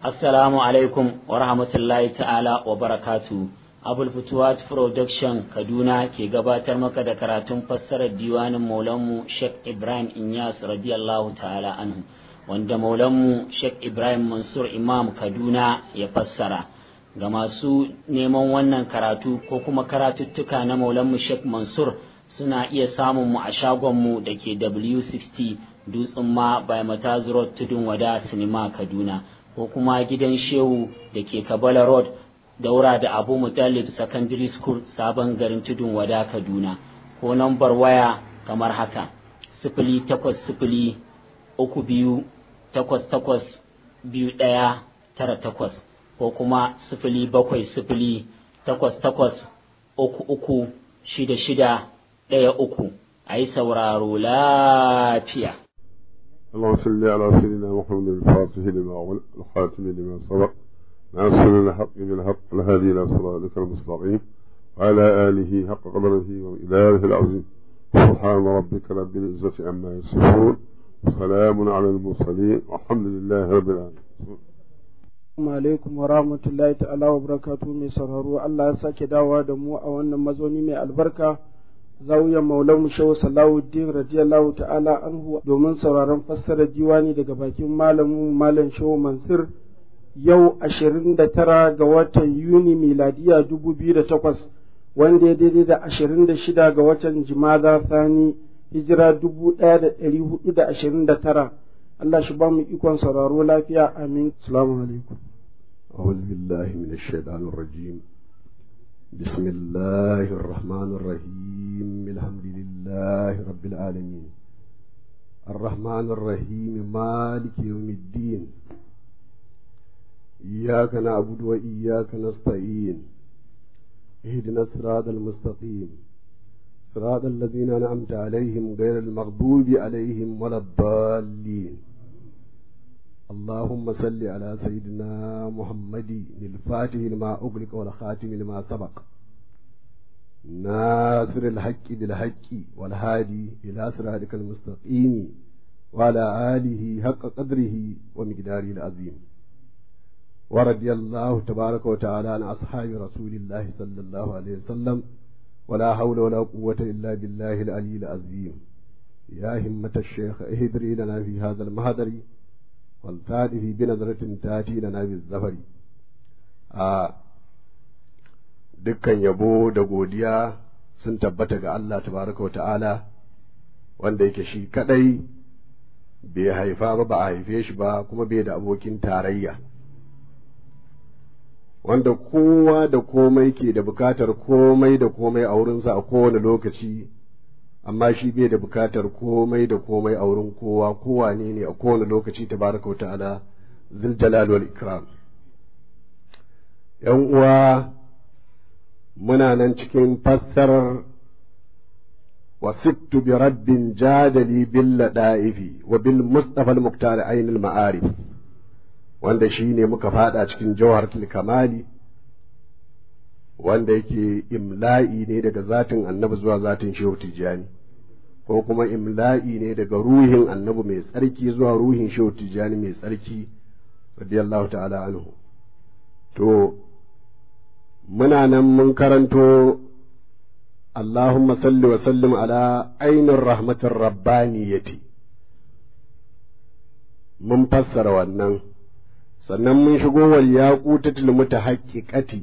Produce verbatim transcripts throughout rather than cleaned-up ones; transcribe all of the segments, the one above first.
Assalamu alaikum wa rahmatullahi ta'ala wa barakatu. Abul Futuwat Production Kaduna ke gabatar maka da karatun fassarar diwanin Maulanmu Sheikh Ibrahim Inyas radiyallahu ta'ala anhu, wanda Maulanmu Sheikh Ibrahim Mansur Imam Kaduna ya fassara. Ga masu neman wannan karatu ko kuma karatuttuka na Maulanmu Sheikh Mansur suna iya samun mu a shagonmu da ke W sittin Dutsen Ma by Mataz Road Tudun Wada Sinima Kaduna, ko kuma gidan Shehu da ke Kabala Road daura da Abu Mutallib Secondary School sabon garin Tudun Wada Kaduna, ko nambar waya kamar haka: sifili takwas sifili uku biyu takwas takwas biyu ɗaya tara takwas, ko kuma sifili bakwai sifili takwas takwas uku uku shida shida ɗaya uku. A yi sauraro lafiya. اللهم صل على سيدنا محمد الفاتح لما أغلق الخاتم لما سبق ناصر الحق بالحق الهادي إلى صراطك المستقيم وعلى آله حق قدره وإله العظيم. سبحان ربك رب العزة عما يصفون وسلام على المرسلين والحمد لله رب العالمين. Assalamu alaikum wa rahmatullahi ta'ala wa barakatuhu. Mai sauraro, Allah ya sake dawowa da mu a wannan mazauni mai albarka, zawiyar Maulanmu Shehu Salahuddin radiyallahu ta'ala anhu, domin sauraron fassarar diwani daga bakin malamin Malam Shehu Mansur. Yau ashirin da tara ga watan Yuni miladiya dubu biyu da takwas, wanda ya daidai da ashirin da shida ga watan Jumada Thani hijira dubu ɗaya da ɗari hudu da ashirin da tara. Allah shi ba mu ikon sauraro lafiya, amin. Assalamu alaikum. أعوذ بالله من الشيطان الرجيم. بسم الله الرحمن الرحيم. الحمد لله رب العالمين الرحمن الرحيم مالك يوم الدين. إياك نعبد وإياك نستعين. اهدنا الصراط المستقيم صراط الذين أنعمت عليهم غير المغضوب عليهم ولا الضالين. اللهم صل على سيدنا محمد الفاتح لما أغلق والخاتم لما سبق ناصر الحق بالحق والهادي إلى صراطك المستقيم وعلى آله حق قدره ومقداره العظيم. ورضي الله تبارك وتعالى عن أصحاب رسول الله صلى الله عليه وسلم ولا حول ولا قوة إلا بالله العلي العظيم. يا همة الشيخ اهدري لنا في هذا المهدر والتاتي في بنظرة تاتي لنا بالزفر. آه dukkan yabo da godiya sun tabbata ga Allah tabaraka wa ta'ala, wanda yake shi kadai bai haifa ba ba a haife shi ba, kuma bai da abokin tarayya, wanda kowa da komai ke da bukatar komai da komai a wurinsa a kowane lokaci, amma shi bai da bukatar komai da komai a wurin kowa kowa ne ne a kowane lokaci tabaraka wa ta'ala zul jalal wal ikram. yan uwa, muna nan cikin fassarar wasittu bi rabbin jadali bil lada'ifi wa bil mustafa al muqtar ayn al ma'arif, wanda shine muka fada cikin jawharatul kamali, wanda yake imla'i ne daga zatin annabi zuwa zatin shehu tijani, ko kuma imla'i ne daga ruhin annabi mai tsarki zuwa ruhin shehu tijani mai tsarki radiyallahu ta'ala anhu. To muna nan mun karanto Allahumma salli wa sallim ala ainir rahmatir rabbaniyati, mun fassara wannan, sannan mun shigo wal yaqutatil mutahaqqiqati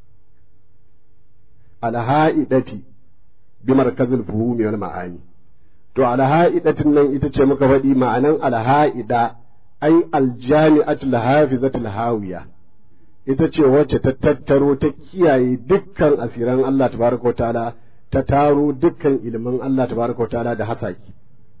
alha'idati bi markazil fuhumi wal ma'ani. To alha'idatin nan ita ce muka faɗi ma'anan alha'ida ai aljami'atul hafizatul hawiya, ita ce wacce ta tattaro ta kiyaye dukkan asiran Allah tabaraka wa ta'ala, ta taro dukkan ilimin Allah tabaraka wa ta'ala da hasaki.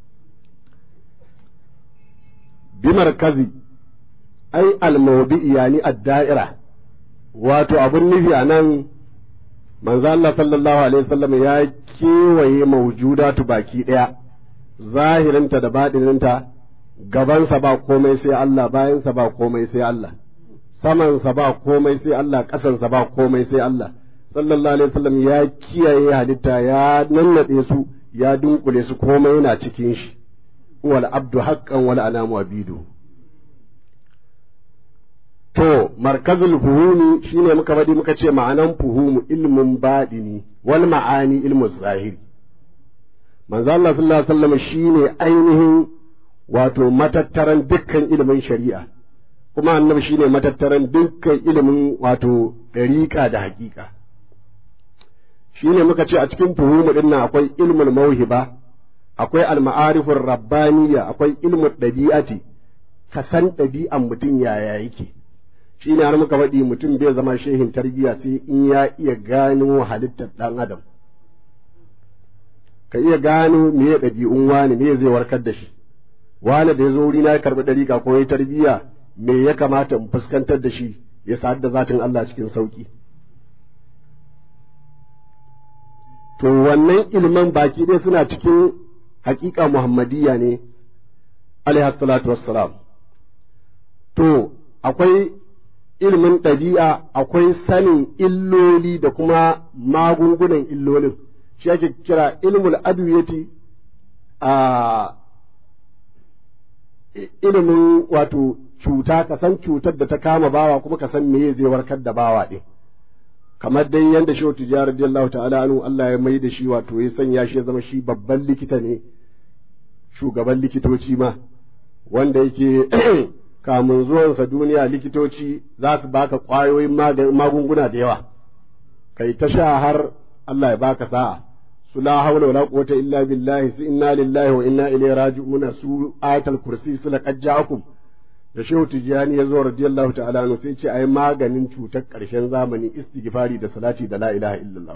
Bi markazi ai almawdi'i yani ad-da'ira, wato abun nufi anan manzo Allah sallallahu alaihi wasallam ya kewaye mawjudatu baki daya, zahirinta da batininta, gabansa ba komai sai Allah, bayansa ba komai sai Allah, samansa ba komai sai Allah, ƙasansa ba komai sai Allah. Sallallahu alaihi wasallam ya kiyaye halitta, ya nannade su, ya dunkule su, komai yana cikin shi. Wal abdu haqqan wal anamu abidu. To markazul fuhumi shine muka faɗi muka ce ma'anan fuhumu ilmin baɗini wal ma'ani ilmu zahiri. Manzo Allah sallallahu alaihi wasallam shine ainihin wato matattaran dukkan ilimin shari'a, kuma annabi shine matattaran dukkan ilimin wato ɗariƙa da haƙiƙa. Shine muka ce a cikin fuhumu din nan akwai ilmul mauhiba, akwai al-ma'arifur rabbaniyya, akwai ilmul ɗabi'ati, ka san ɗabi'an mutum yaya yake. Shine har muka faɗi mutum bai zama shehin tarbiyya sai in ya iya gano halittar ɗan adam. Ka iya gano me ya ɗabi'un wani, me zai warkar da shi. Wani da ya zo wuri na ya karɓi ɗariƙa ko ya tarbiyya, me ya kamata in fuskantar da shi ya sa'ad da zatin Allah cikin sauƙi. To wannan ilman baki ɗaya suna cikin haƙiƙa Muhammadiyya ne, alaihi salatu wassalam. To akwai ilimin ɗabi'a, akwai sanin illoli da kuma magungunan illolin, shi ake kira ilmul adwiyati, a ilimin wato cuta, ka san cutar da ta kama bawa kuma ka san meye zai warkar da bawa ɗin. Kamar dai yadda Shehu Tijjani radiyallahu ta'ala anhu Allah ya mai da shi wato ya sanya shi ya zama shi babban likita ne, shugaban likitoci ma, wanda yake kamun zuwansa duniya likitoci za su baka ƙwayoyin magunguna da yawa, kai ta sha har Allah ya baka sa'a. Su la haula wala quwwata illa billahi, su inna lillahi wa inna ilaihi raji'un, su ayatul kursi, su laqad ja'akum. Da Shehu Tijjani ya zo radiyallahu ta'ala anhu sai ce ai maganin cutar ƙarshen zamani istighfari da salati da la ilaha illallah.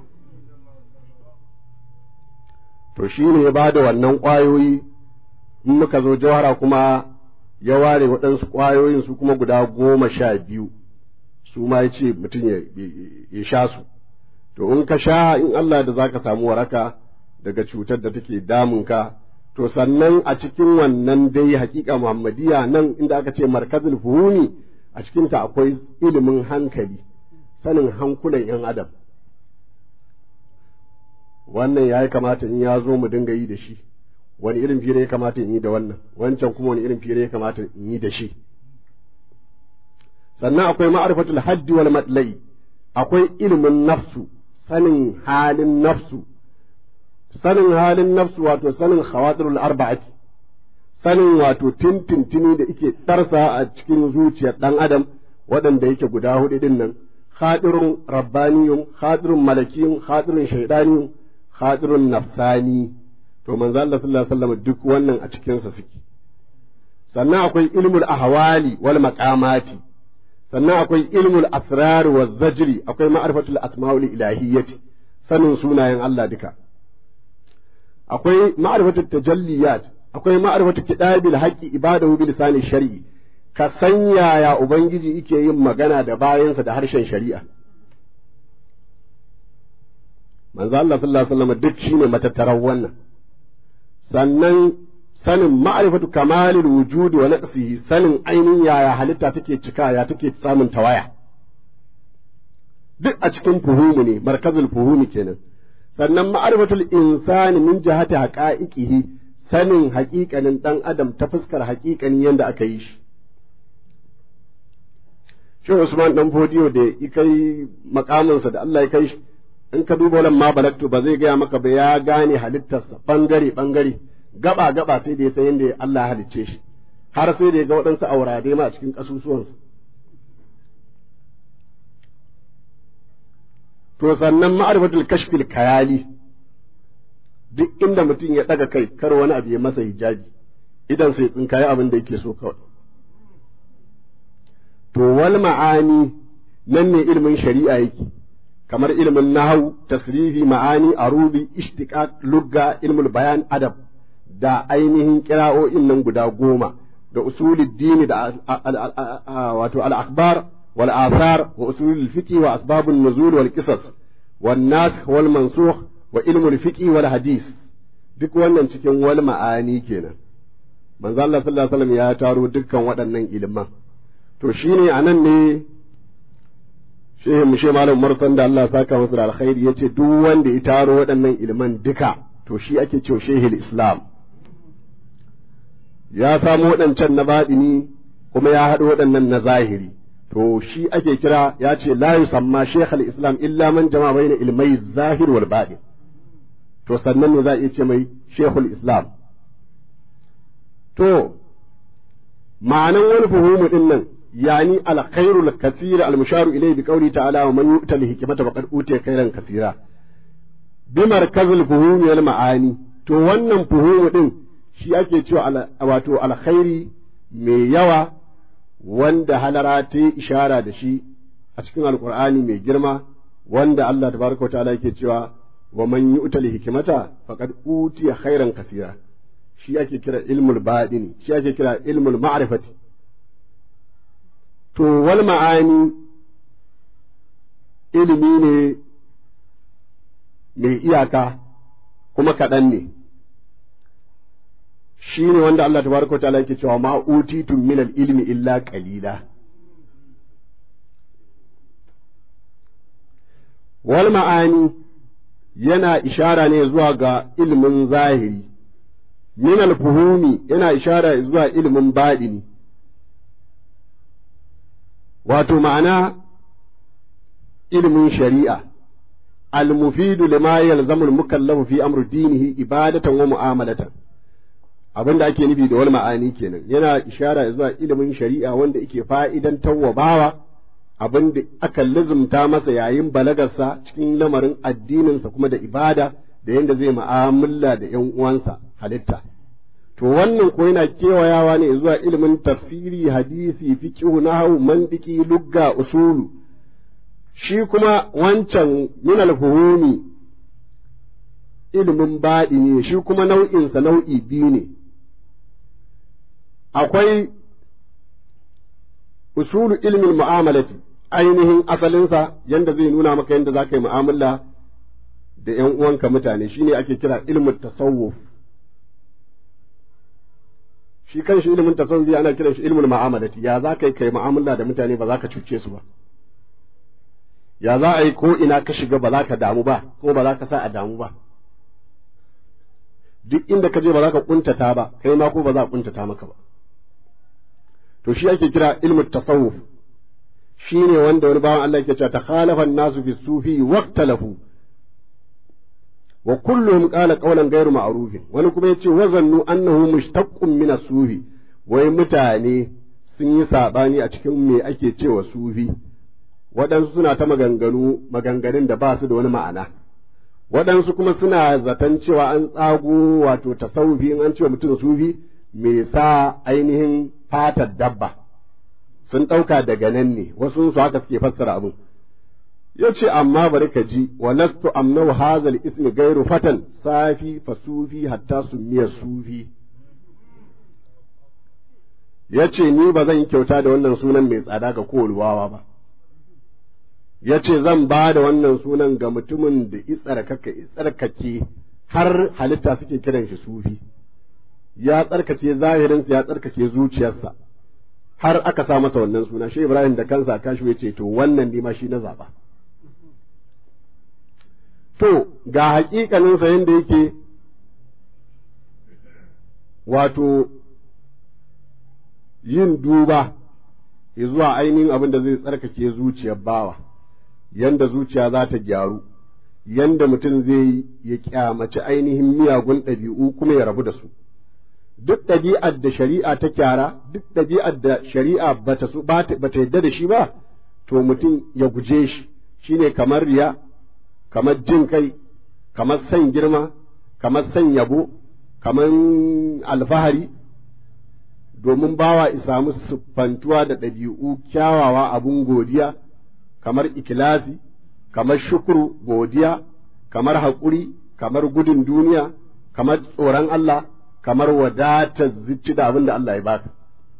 To shine ya bada wannan ƙwayoyi. In muka zo jawhara kuma ya ware waɗansu ƙwayoyin su kuma guda goma sha biyu, su ma ya ce mutum ya sha su. To in ka sha in Allah da za ka samu waraka daga cutar da take damunka. To sannan a cikin wannan dai hakika Muhammadiyya nan inda aka ce markazul fuhumi, a cikinta akwai ilimin hankali, sanin hankulan ‘yan adam. Wannan ya kamata in ya zo mu dinga yi da shi, wani irin fira ya kamata in yi da wannan, wancan kuma wani irin fira ya kamata in yi da shi. Sannan akwai ma'arifatul haddi wal matla'i, akwai ilimin nafsu, sanin halin nafsu. Sanin halin nafsu wato sanin khawatirul arba'ati, sanin wato tintintini da ike ɗarsa a cikin zuciyar ɗan adam waɗanda yake guda huɗu ɗin nan, khadirun rabbaniyun, khadirun malakiyun, khadirun shaidaniyun, khadirun nafsani. To manzo Allah sallallahu alaihi wasallam duk wannan a cikinsa suke. Sannan akwai ilmul ahwali wal maqamati, sannan akwai ilmul asrar wa zajri, akwai ma'rifatul asma'ul ilahiyyati, sanin sunayen Allah duka. Akwai ma'rifatul tajalliyat, akwai ma'rifatul kidabil haqqi ibadahu bil lisani shar'i, ka san yaya ubangiji yake yin magana da bayansa da harshen shari'a. Manzo Allah sallallahu alaihi wasallam duk shine matattaran wannan. Sannan sanin ma'rifatu kamalil wujudi wa naqsihi, sanin ainihin yaya halitta take cika ya take samun tawaya. Duk a cikin fuhumu ne, markazul fuhumi kenan. Sannan ma'arifatul insani min jihati haqa'iqihi, sanin haƙiƙanin ɗan adam ta fuskar haƙiƙanin yadda aka yi shi. Shi Usman dan Fodiyo da ya kai makaminsa da Allah ya kai shi, in ka duba wannan ma balaktu ba zai gaya maka ba, ya gane halittarsa bangare bangare, gaba gaba sai da ya san yadda Allah ya halicce shi, har sai da ya ga waɗansu aurade ma a cikin ƙasusuwansa. To sannan ma'arifatul kashfil kayali, duk inda mutum ya ɗaga kai kar wani abu ya masa hijabi, idan sai tsinkaye abin da yake so kawai. To wal ma'ani nan ne ilimin shari'a yake, kamar ilimin nahau, tasrifi, ma'ani, arubi, ishtiqaq, lugga, ilmul bayan, adab, da ainihin kira'o'in nan guda goma, da usulul dini da wato al-akhbar wal athar wa usulul fiqh wa asbabun nuzul wal qisas wan nasikh wal mansukh wa ilmul fiqh wal hadith, duk wannan cikin wal ma'ani kenan. Manzo Allah sallallahu alaihi wasallam ya taro dukkan waɗannan iliman. To shine anan ne shehu mushe malam marsan da Allah saka masa da alkhairi yace duk wanda ya taro waɗannan iliman duka to shi ake cewa shehul islam. Ya samu waɗancan na baɗini kuma ya haɗu waɗannan na zahiri. to shi ake kira ya ce la yusamma shaykh al-islam illa man jama'a bayna ilmai zahir wal batin to sannan ne za a iya ce mai shaykhul islam to ma'anan wani fuhumu din nan yani al-khairul kathir al-musharu ilayhi bi qawli ta'ala wa man yu'ta al-hikmata faqad utiya khairan kathira bi markazil fuhumi wal ma'ani to wannan fuhumu din shi ake cewa wato alkhairi mai yawa wanda halara ta yi ishara da shi a cikin alkur'ani mai girma wanda Allah tabaraka wa ta'ala yake cewa wa man yu'tal hikmata faqad utiya khairan kaseera shi ake kira ilmul badini shi ake kira ilmul ma'rifati to wal ma'ani ilimi ne mai iyaka kuma kaɗan ne shi ne wanda Allah tabaraka wa ta'ala yake cewa ma utitum min al-ilmi illa qalila wal ma'ani yana ishara ne zuwa ga ilimin zahiri min al-fuhumi yana ishara zuwa ilimin baɗini wato ma'ana ilimin shari'a al-mufidu lima yalzamu al-mukallafu fi amri dinihi ibadatan wa mu'amalatan abin da ake nufi da wal ma'ani kenan yana ishara zuwa ilimin shari'a wanda yake fa'idan tawwabawa abin da aka lizumta masa yayin balagarsa cikin lamarin addininsa kuma da ibada da yadda zai mu'amala da ƴan uwansa halitta to wannan ko yana kewayawa ne zuwa ilimin tafsiri hadisi fiqh nahwu mantiki lugga usulu shi kuma wancan min al-fuhumi ilimin baɗi ne shi kuma nau'insa nau'i biyu ne akwai usulu ilmin mu'amalati ainihin asalinsa yanda zai nuna maka yanda za ka yi mu'amala da ‘yan uwanka mutane shine ake kira ilmin tasawuf shi kan shi ilmin tasawuf ana kiran shi ilmin mu'amalati ya za ka yi kai mu'amala da mutane ba za ka cuce su ba ya za a yi ko ina ka shiga ba za ka damu ba ko ba za ka sa a damu ba duk inda ka je ba za ka kuntata ba kai ma ko ba za a kuntata maka ba to shi ake kira ilmu tasawuf shi ne wanda wani bawan Allah yake cewa takhalafa an-nasu fi sufi waqtalafu wa kulluhum qala qawlan ghayru ma'ruf wani kuma yace wazannu annahu mushtaqqun min as-sufi wai mutane sun yi sabani a cikin me ake cewa sufi waɗansu suna ta maganganu maganganun da ba su da wani ma'ana waɗansu kuma suna zaton cewa an tsago wato tasawufi in an cewa mutum sufi me sa ainihin fatar dabba sun ɗauka daga nan ne wasu su haka suke fassara abin ya ce amma bari ka ji wa lastu amnau hazal ismi gairu fatan safi fa sufi hatta sumiya sufi ya ce ni ba zan yi kyauta da wannan sunan mai tsada ga kowane wawa ba ya ce zan ba da wannan sunan ga mutumin da tsarkake har halitta suke kiran shi sufi ya tsarkake zahirinsa ya tsarkake zuciyarsa har aka sa masa wannan suna shi Ibrahim da kansa kashi ya ce to wannan ne ma shi na zaba to ga hakikaninsa yadda yake wato yin duba zuwa ainihin abin da zai tsarkake zuciyar bawa yanda zuciya za ta gyaru yanda mutum zai ya kyamaci ainihin miyagun ɗabi'u kuma ya rabu da su duk ɗabi'ar da shari'a ta kyara duk ɗabi'ar da shari'a bata su bata yadda da shi ba to mutum ya guje shi shine kamar riya kamar jin kai kamar san girma kamar san yabo kamar alfahari domin bawa isamu siffantuwa da ɗabi'u kyawawa abun godiya kamar ikilasi kamar shukuru godiya kamar haƙuri kamar gudun duniya kamar tsoron Allah kamar wadatar zuci da abin da Allah ya baka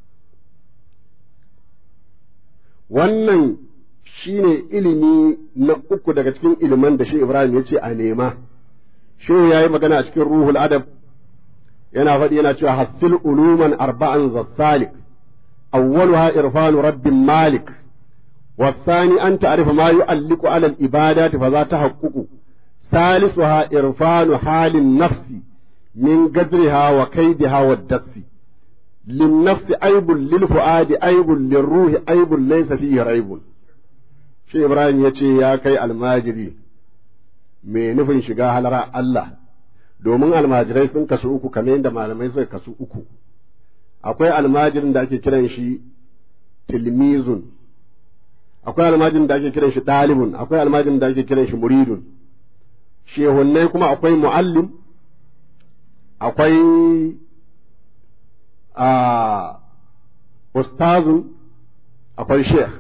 wannan shine ilimi na uku daga cikin iliman da shi Ibrahim ya ce a nema shehu ya yi magana a cikin ruhul adab yana faɗi yana cewa hassil uluman arba'an zassalik awwaluha irfanu rabbin malik والثاني أن تعرف ما يؤلق على الإبادات فذا تحقق ثالثها إرفان حال النفس من قدرها وكيدها والدس lin nafsi aibun lil fuadi aibun lil ruhi aibun laysa fihi raibun. shi Ibrahim ya ce ya kai almajiri mai nufin shiga halara Allah, domin almajirai sun kasu uku kamar yadda malamai suka kasu uku. Akwai almajirin da ake kiran shi tilmizun, akwai almajirin da ake kiran shi ɗalibun, akwai almajirin da ake kiran shi muridun. Shehunnai kuma akwai mu'allim, akwai a ustazun, akwai sheikh.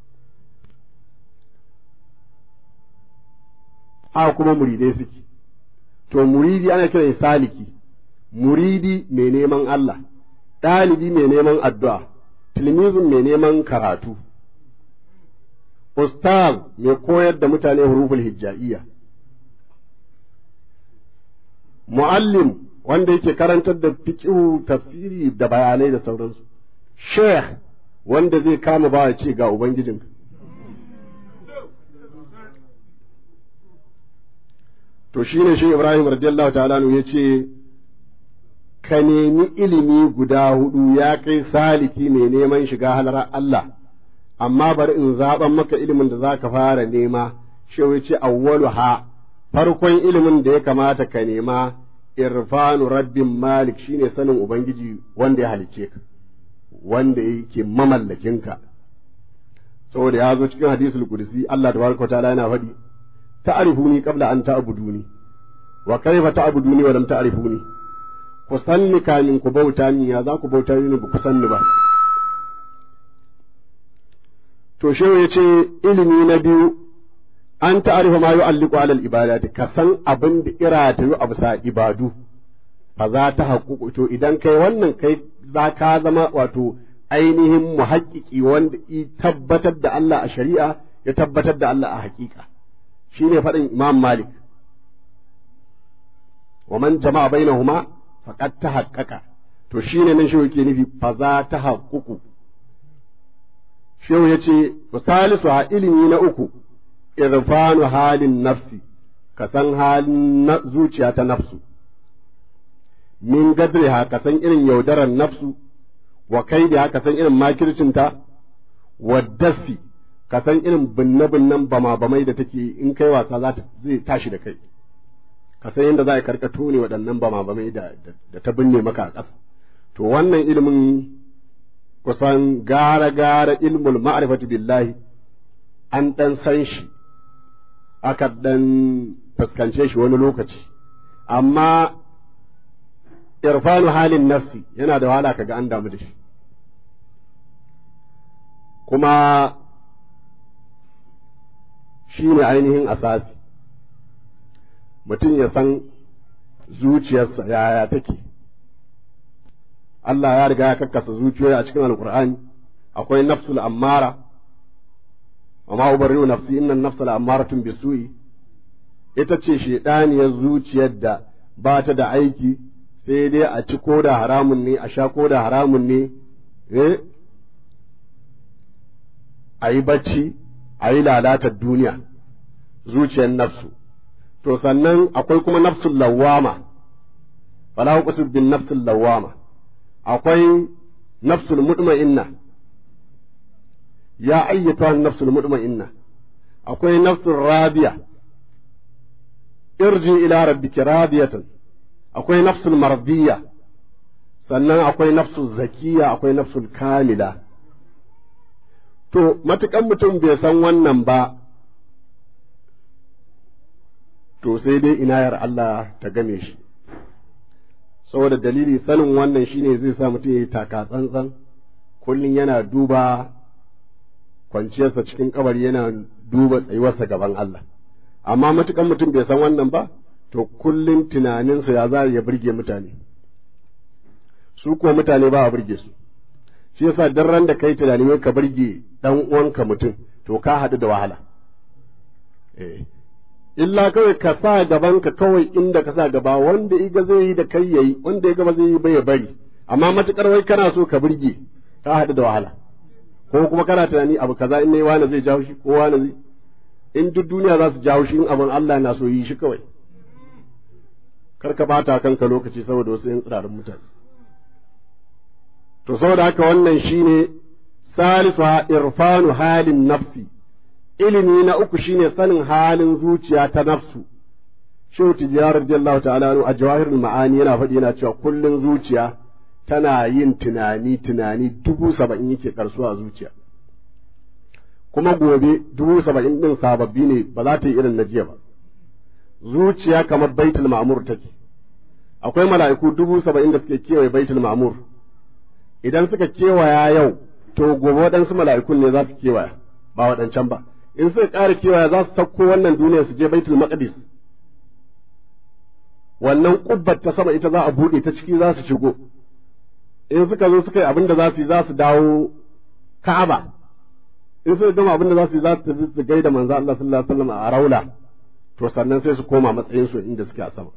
Haka kuma muridai suke. To muridi ana kiran saliki, muridi mai neman Allah, ɗalibi mai neman addu'a, tilmizun mai neman karatu, ustaz mai koyar da mutane huruful hijja'iyya, mu'allim wanda yake karantar da fiqhu tafsiri da bayanai da sauransu, sheikh wanda zai kama ba ce ga ubangijinka. To shine shi Ibrahim radiyallahu ta'ala ya ce ka nemi ilimi guda hudu ya kai saliki mai neman shiga halar Allah, amma bari in zaɓan maka ilimin da za ka fara nema. Shi ya ce awwalu ha, farkon ilimin da ya kamata ka nema irfanu rabbin malik, shine sanin ubangiji wanda ya halicce ka, wanda yake mamallakinka. Saboda ya zo cikin hadisul qudsi Allah tabaraka wa ta'ala yana faɗi ta'rifuni qabla an ta'buduni wa kayfa ta'buduni wa lam ta'rifuni. Ku sanni kamin ku bauta ni, ya za ku bauta ni ba ku sanni ba. To shehu ya ce ilimi na biyu an ta'arifa ma yu'alliqu 'ala al-ibadati, ka san abin da irata yu absa ibadu fa za ta haƙuƙu. To idan kai wannan kai za ka zama wato ainihin muhaƙiƙi wanda i tabbatar da Allah a shari'a ya tabbatar da Allah a haƙiƙa. Shine faɗin Imam Malik, wa man jama'a bainahuma faqad tahaqqaqa. To shine nan shehu yake nufi fa za ta haƙuƙu. Shehu yace salisu a ilimi na uku irfanu halin nafsi, ka san halin zuciya ta nafsu, min gadriha ka san irin yaudarar nafsu, wa kaidiha ka san irin makircinta, wa dassi ka san irin binne-binnen bama-bamai da take in kai wasa za ta zai tashi da kai, ka san yadda za a karkato ne waɗannan bama-bamai da, da ta binne maka a ƙasa. To wannan ilimin kusan gara-gara ilmul ma'rifatu billahi an ɗan san shi, aka ɗan fuskance shi wani lokaci, amma irfanu halin nafsi yana da wahala kaga an damu da shi. Kuma shi ne ainihin asasi, mutum ya san zuciyarsa yaya take. Allah ya riga ya kakkasa zuciyoyi a cikin Alƙur'ani, akwai nafsul ammara, wa ma ubarri'u nafsi inna an-nafsa la'ammaratun bisu'i, ita ce shedaniyar zuciyar da ba ta da aiki sai dai a ci ko da haramun ne, a sha ko da haramun ne, eh a yi bacci, a yi lalatar duniya, zuciyar nafsu. To sannan akwai kuma nafsul lawwama, fala uqsimu bin nafsul lawwama, akwai nafsul mutma'inna, ya ayyatuha nafsul mutma'inna, akwai nafsul radiya, irji ila rabbika radiyatan, akwai nafsul mardiya, sannan akwai nafsul zakiya, akwai nafsul kamila. To matukan mutum bai san wannan ba, to sai dai inayar Allah ta game shi. Saboda dalili sanin wannan shine zai sa mutum ya yi taka tsantsan, kullum yana duba kwanciyarsa cikin kabari, yana duba tsayuwarsa gaban Allah. Amma matukan mutum bai san wannan ba, to kullum tunaninsa ya za ya burge mutane, su kuwa mutane ba a burge su. Shi yasa dan ran da kai tunani wai ka burge dan uwanka mutum, to ka haɗu da wahala. Eh, illa kawai ka sa gaban ka kawai inda ka sa gaba, wanda iga zai yi da kai yayi, wanda iga ba zai yi ba ya bari. Amma matukar wai kana so ka burge, ka haɗu da wahala. Ko kuma kana tunani abu kaza in ne wani zai jawo shi, ko wani zai, in duk duniya za su jawo shi, in abin Allah na so yi shi kawai. Kar ka bata kanka lokaci saboda wasu yan tsirarin mutane. to saboda haka wannan shine salisu irfanu halin nafsi, ilimi na uku shine sanin halin zuciya ta nafsu. Shehu Tijjani radiyallahu ta'ala anhu a Jawahirul Ma'ani yana faɗi yana cewa kullun zuciya tana yin tunani tunani dubu saba'in yake karsuwa a zuciya, kuma gobe dubu saba'in din sababbi ne, ba za ta yi irin na jiya ba. Zuciya kamar baitul ma'mur take, akwai mala'iku dubu saba'in da suke kewaye baitul ma'mur. Idan suka kewaya yau, to gobe waɗansu mala'ikun ne za su kewaya, ba waɗancan ba. In suka ƙara kewaya za su sauko wannan duniya su je baitul maqdis. Wannan kubbar ta sama ita za a buɗe ta ciki za su shigo. In suka zo suka yi abin da za su yi za su dawo Ka'aba. In suka gama abin da za su yi za su tafi su gaida manzo Allah sallallahu alaihi wasallam a Raula. To sannan sai su koma matsayin su inda suke a sama.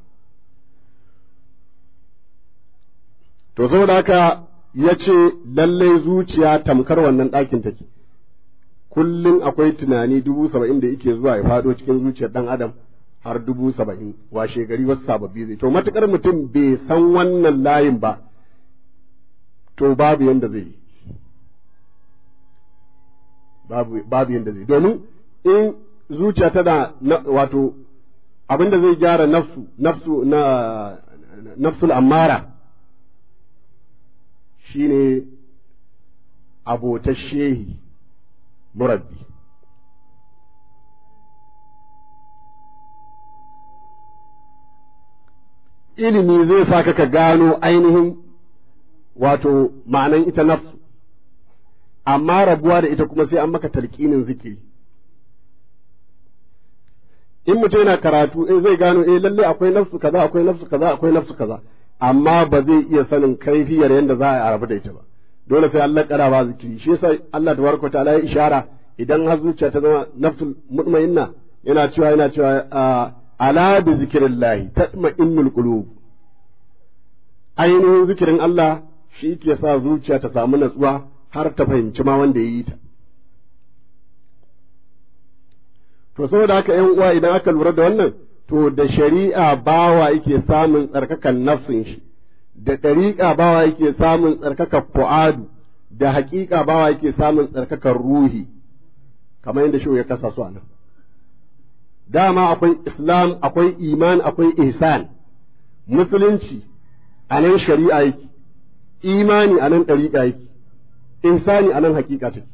To saboda haka ya ce lallai zuciya tamkar wannan ɗakin take. Kullum akwai tunani dubu saba'in da yake zuwa ya faɗo cikin zuciyar ɗan adam har dubu saba'in, washe gari wasu sababbi zai. To matuƙar mutum bai san wannan layin ba, to babu yanda zai yi. Babu, babu yanda zai. Domin in zuciya tana wato abinda zai gyara nafsu, nafsu na nafsul ammara shine abotar shehi murabbi. Ilimi zai saka ka gano ainihin wato ma'anan ita nafsu, amma rabuwa da ita kuma sai an maka talqinin zikiri. In mutum yana karatu eh zai gano eh lalle akwai nafsu kaza akwai nafsu kaza akwai nafsu kaza, amma ba zai iya sanin kaifiyar yadda za a rabu da ita ba. Dole sai Allah kara ba zikiri. Shi yasa Allah tabaraka ta'ala ya ishara idan har zuciya ta zama nafsul mutmainna, yana cewa yana cewa ala bi zikrillah tatma'innul qulub. Ainihin zikirin Allah shi ke sa zuciya ta samu natsuwa har ta fahimci ma wanda ya yi ta. To saboda haka ƴan uwa idan aka lura da wannan, to da shari'a bawa yake samun tsarkakan nafsin shi, da ɗariƙa bawa yake samun tsarkakan fu'adu, da haƙiƙa bawa yake samun tsarkakan ruhi, kamar yadda shi ya kasa su a nan. Dama akwai Islam, akwai iman, akwai ihsan. Musulunci a nan shari'a yake, imani a nan ɗariƙa yake, ihsani a nan haƙiƙa take.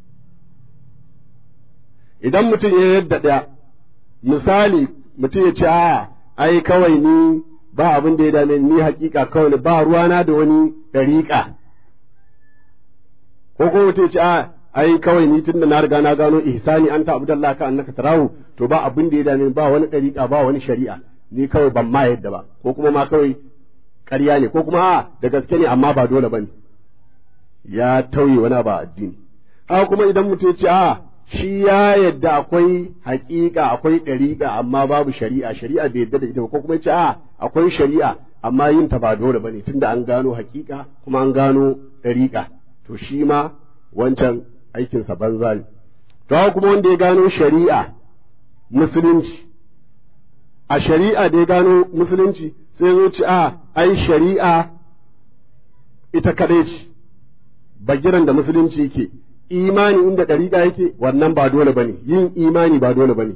Idan mutum ya yadda ɗaya, misali mutum ya ce a ai kawai ni ba abin da ya dame ni haƙiƙa kawai ba ruwana da wani ɗariƙa, ko kuma mutum ya ce a ai kawai ni tunda na riga na gano ihsani anta abdullah ka annaka tarahu, to ba abin da ya dame ba wani ɗariƙa ba wani shari'a, ni kawai ban ma yadda ba, ko kuma ma kawai ƙarya ne, ko kuma a da gaske ne amma ba dole bane, ya tauye wani ba addini. Haka kuma idan mutum ya ce a shi ya yadda akwai haƙiƙa akwai ɗariƙa amma babu shari'a, shari'a bai yadda da ita ba, ko kuma ce a akwai shari'a amma yin ta ba dole bane tunda an gano haƙiƙa kuma an gano ɗariƙa, to shi ma wancan aikinsa banza ne. To haka kuma wanda ya gano shari'a musulunci, a shari'a da ya gano musulunci sai zo ci a ai shari'a ita kadai ce bagiran da musulunci yake, imani inda ɗariƙa yake wannan ba dole bane, yin imani ba dole bane,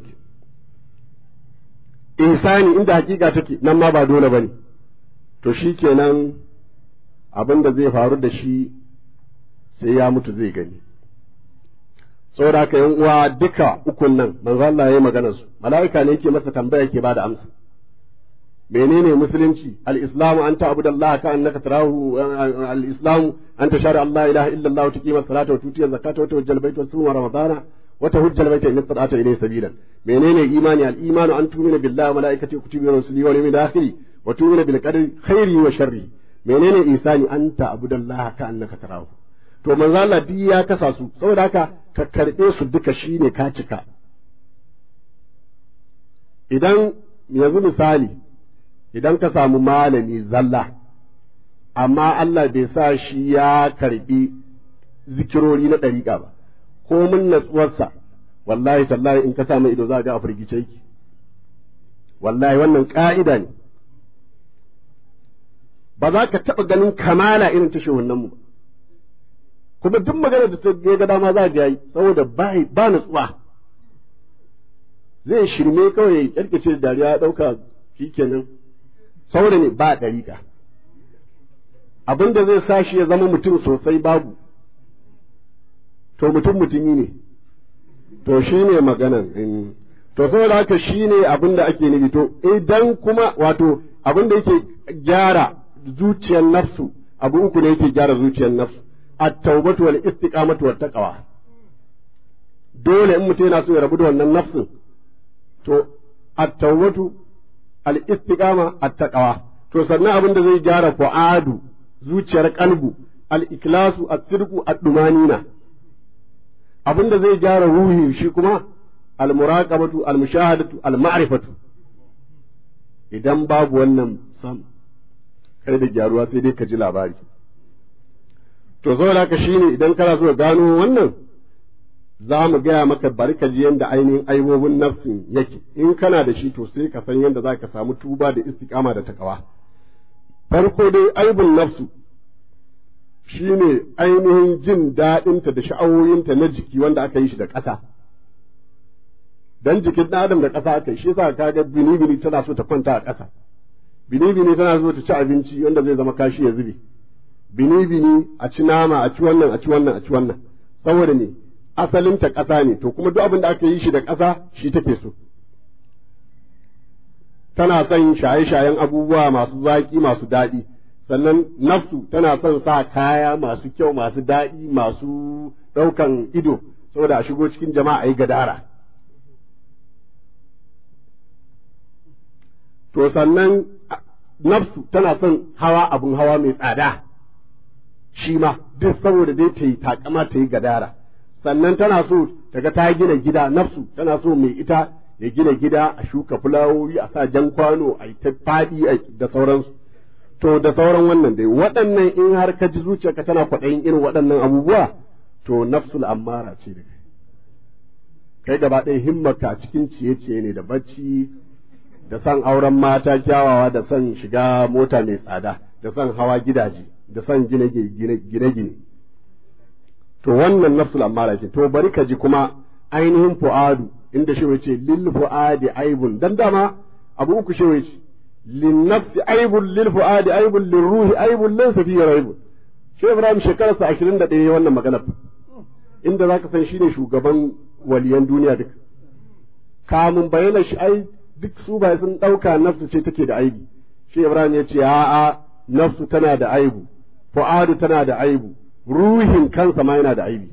ihsani inda hakika take nan ma ba dole bane. To shi kenan abin da zai faru da shi sai ya mutu zai gani. Saboda haka yan uwa duka ukun nan manzo Allah ya magana su, mala'ika ne yake masa tambaya yake bada amsa. menene musulunci? al-islamu an ta'budallaha ka annaka tarahu, al-islamu an tashhadu an la ilaha illa Allah wa tuqima as-salata wa tuti az-zakata wa tuwajjal bayta wa tusuma ramadana wa tahujjal bayta in istata ilayhi sabilan. menene imani? al-imanu an tu'mina billahi wa malaikatihi wa kutubihi wa rusulihi wal yawmil akhir wa tu'mina bil qadri khairihi wa sharrihi. menene isani? an ta'budallaha ka annaka tarahu. to manzo Allah duk ya kasa su, saboda haka ka karbe su duka shine ka cika. idan yanzu misali idan ka samu malami zalla amma Allah bai sa shi ya karbi zikirori na ɗariƙa ba, ko mun natsuwarsa wallahi tallahi in ka samu ido za ga a firgice yake. wallahi wannan ƙa'ida ne, ba za ka taɓa ganin kamala irin ta shehunan mu. kuma duk magana da ta ga dama za ga yi saboda ba ba nutsuwa zai shirme kawai ya kyarkace da dariya ya dauka shikenan saboda ne ba dariƙa abinda zai sa shi ya zama mutum sosai babu to mutum mutumi ne to shine maganan to saboda haka shine abinda ake nufi to idan kuma wato abinda yake gyara zuciyar nafsu abu uku ne yake gyara zuciyar nafsu at-taubatu wal istiqamatu wat taqwa dole in mutum yana so ya rabu da wannan nafsin to at-taubatu al istiqama at taqwa to sannan abin da zai gyara fu'adu zuciyar kalbu al ikhlasu at-sidqu ad-dumanina abin da zai gyara ruhi shi kuma al muraqabatu al mushahadatu al ma'rifatu idan babu wannan sam kai da gyaruwa sai dai ka ji labari to saboda haka shine idan kana so ka gano wannan za mu gaya maka bari ka ji yadda ainihin aibobin nafsin yake in kana da shi to sai ka san yadda za ka samu tuba da istiqama da takawa farko dai aibun nafsu shine ainihin jin daɗinta da sha'awoyinta na jiki wanda aka yi shi da ƙasa dan jikin ɗan adam da ƙasa aka yi shi yasa kaga bini bini tana so ta kwanta a ƙasa bini bini tana so ta ci abinci wanda zai zama kashi ya zube bini bini a ci nama a ci wannan a ci wannan a ci wannan saboda ne asalinta ƙasa ne to kuma duk abin da aka yi shi da ƙasa shi take so tana son shaye-shayen abubuwa masu zaƙi masu daɗi sannan nafsu tana son sa kaya masu kyau masu daɗi masu ɗaukan ido saboda a shigo cikin jama'a a yi gadara to sannan nafsu tana son hawa abin hawa mai tsada shi ma duk saboda dai ta yi takama ta yi gadara sannan tana so ta ga ta gina gida nafsu tana so mai ita ya gina gida a shuka fulawoyi a sa jan kwano a yi ta faɗi da sauransu to da sauran wannan dai waɗannan in har ka ji zuciyarka tana kwaɗayin irin waɗannan abubuwa to nafsul ammara ce da kai kai gaba ɗaya himmarka cikin ciye-ciye ne da bacci da son auren mata kyawawa da son shiga mota mai tsada da son hawa gidaje da son gine-gine to wannan nafsul ammara ce to bari ka ji kuma ainihin fu'adu inda shi ce lil fu'adi aibun dan dama abu uku shi ce lin nafsi aibun lil fu'adi aibun lil ruhi aibun laysa fihi raibun shi Ibrahim shekararsa ashirin da ɗaya wannan magana inda zaka san shine shugaban waliyan duniya duk kamun bayyana shi ai duk su ba sun ɗauka nafsu ce take da aibi shi Ibrahim ya ce a'a nafsu tana da aibu fu'adu tana da aibu ruhin kansa ma yana da aibi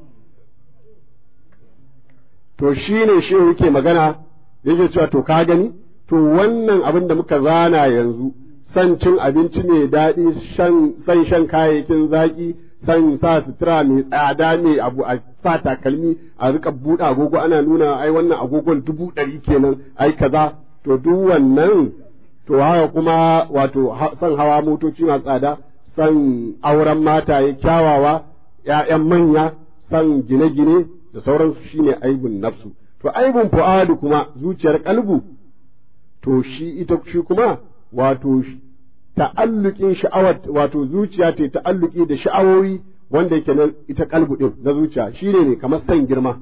to shi ne shi yake magana yake cewa to ka gani to wannan abin da muka zana yanzu san cin abinci mai daɗi san shan kayayyakin zaƙi san sa sutura mai tsada mai abu a sa takalmi a rika buɗe agogo ana nuna ai wannan agogon dubu ɗari kenan ai kaza to duk wannan to haka kuma wato san hawa motoci masu tsada san auren mataye kyawawa ‘ya'yan manya san gine-gine da sauransu shine aibun nafsu to aibun fu'adu kuma zuciyar kalbu to shi ita shi kuma wato ta'alluqin sha'awar wato zuciya ta ta'alluqi da sha'awoyi wanda yake nan ita kalbu din na zuciya shine ne kamar san girma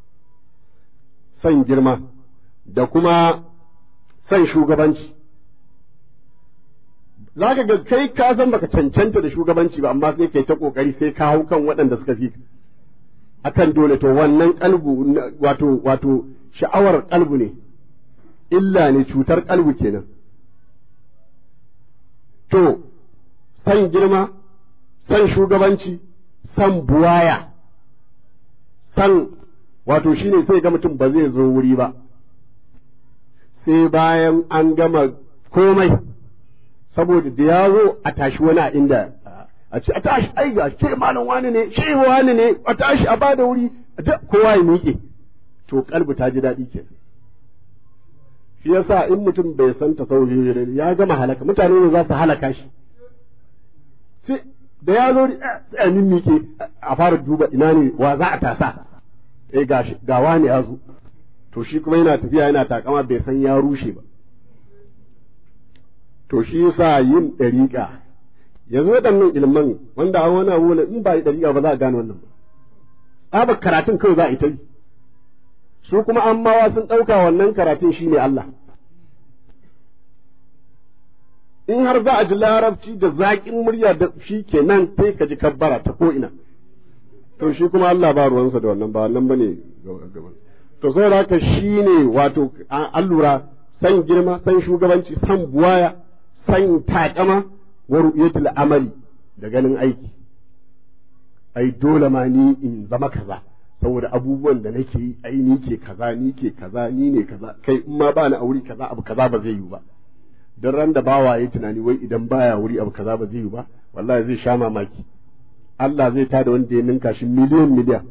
san girma da kuma san shugabanci zaka ga kai ka san baka cancanta da shugabanci ba amma sai kai ta kokari sai ka hau kan waɗanda suka fi akan dole to wannan kalbu wato wato sha'awar kalbu ne illa ne cutar kalbu kenan to san girma san shugabanci san buwaya san wato shine sai ga mutum ba zai zo wuri ba sai bayan an gama komai saboda da ya zo a tashi wani a inda a ce a tashi ai ga ke malam wani ne shi wani ne a tashi a bada wuri kowa ya miƙe to kalbu ta ji daɗi kenan shi yasa in mutum bai san tasawufi ya gama halaka mutane ne za su halaka shi sai da ya zo sai a miƙe a fara duba ina ne wa za a tasa eh ga ga wani ya zo to shi kuma yana tafiya yana takama bai san ya rushe ba to shi yasa yin ɗariƙa yanzu waɗannan ilman wanda an wani abu ne in ba yi ɗariƙa ba za a gane wannan ba tsabar karatun kawai za a yi ta yi su kuma an mawa sun ɗauka wannan karatun shine Allah in har za a ji larabci da zaƙin murya da shi kenan sai ka ji kabbara ta ko'ina to shi kuma Allah ba ruwansa da wannan ba wannan bane gaban to saboda haka shine wato an lura san girma san shugabanci san buwaya san takama wa ru'yatul amali da ganin aiki ai dole ma ni in zama kaza saboda abubuwan da nake yi ai ni ke kaza ni ke kaza ni ne kaza kai in ma ba ni aure kaza abu kaza ba zai yi ba dan ran da bawa yayi tunani wai idan baya wuri abu kaza ba zai yi ba wallahi zai sha mamaki Allah zai tada wanda ya ninka shi miliyan miliyan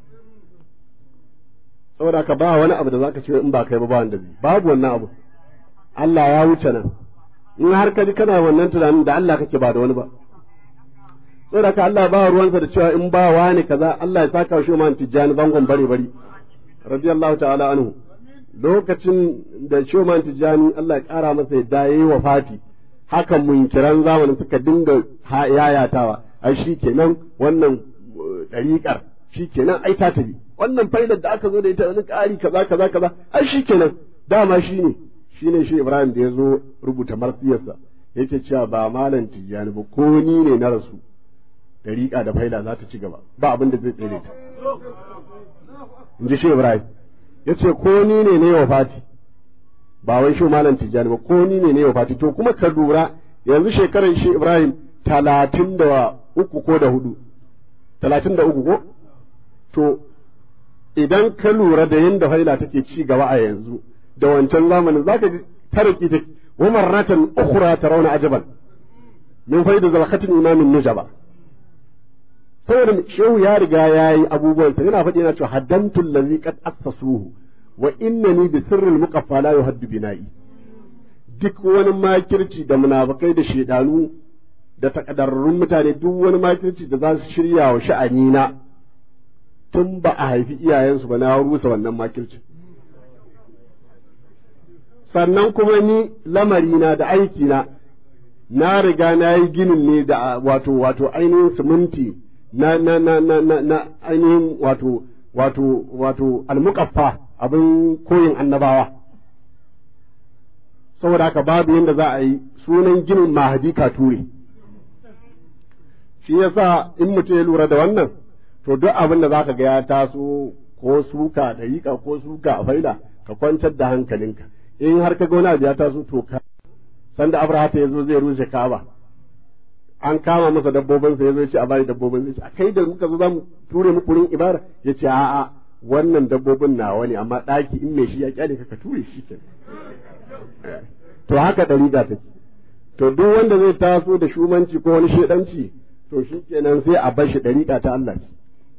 saboda ka ba wani abu da zaka ce in ba kai ba ba wanda zai babu wannan abu Allah ya wuce nan in har ka ji kana wannan tunanin da Allah kake ba da wani ba saboda ka Allah ba ruwansa da cewa in ba wani kaza Allah ya saka shi man tijjani bangon bare bari radiyallahu ta'ala anhu lokacin da Shoman Tijjani Allah ya kara masa yadda yayi wafati hakan munkiran zamanin suka dinga yayatawa ai shikenan wannan dariƙar shikenan ai ta tabi wannan faidar da aka zo da ita wani ƙari kaza kaza kaza ai shikenan dama shine shine shi Ibrahim da ya zo rubuta marsiyarsa yake cewa ba malam Tijjani ba ko ni ne na rasu dariƙa da faida za ta ci gaba ba abin da zai tsere ta in ji shi Ibrahim ya ce ko ni ne ne wa fati ba wai shi malam Tijjani ba ko ni ne ne wa fati to kuma ka lura yanzu shekarar shi Ibrahim talatin da uku ko da hudu talatin da uku ko to idan ka lura da yadda faila take ci gaba a yanzu da wancan zamanin zaka ji tariki ta wa marratan ukhra tarawna ajaban min faida zalkhatin imamin nujaba saboda shehu ya riga ya yi abubuwansa yana faɗi yana cewa haddantu allazi qad assasuhu wa innani bi sirril muqaffa la yuhaddu bina'i duk wani makirci da munafikai da shedanu da takaddarrun mutane duk wani makirci da za su shirya wa sha'anina tun ba a haifi iyayensu ba na rusa wannan makirci sannan kuma ni lamarina da aikina na riga na yi ginin ne da wato wato ainihin siminti na na na na na na ainihin wato wato wato almuqaffa abin koyin annabawa saboda haka babu yadda za a yi sunan ginin mahadi ka ture shi yasa in mutum ya lura da wannan to duk abin da zaka ga ya taso ko suka da yika ko suka a faida ka kwantar da hankalinka in har ka ga wani abu ya taso to ka sanda abraha ta yazo zai rushe ka'aba an kama masa dabbobinsa ya zo ce a bani dabbobin zai ce a kai da muka zo za mu ture muku wurin ibara ya ce a'a wannan dabbobin nawa ne amma ɗaki in mai shi ya kyale ka ka ture shi ke to haka ɗariƙa take to duk wanda zai taso da shumanci ko wani shedanci to shi kenan sai a bar shi ɗariƙa ta Allah ce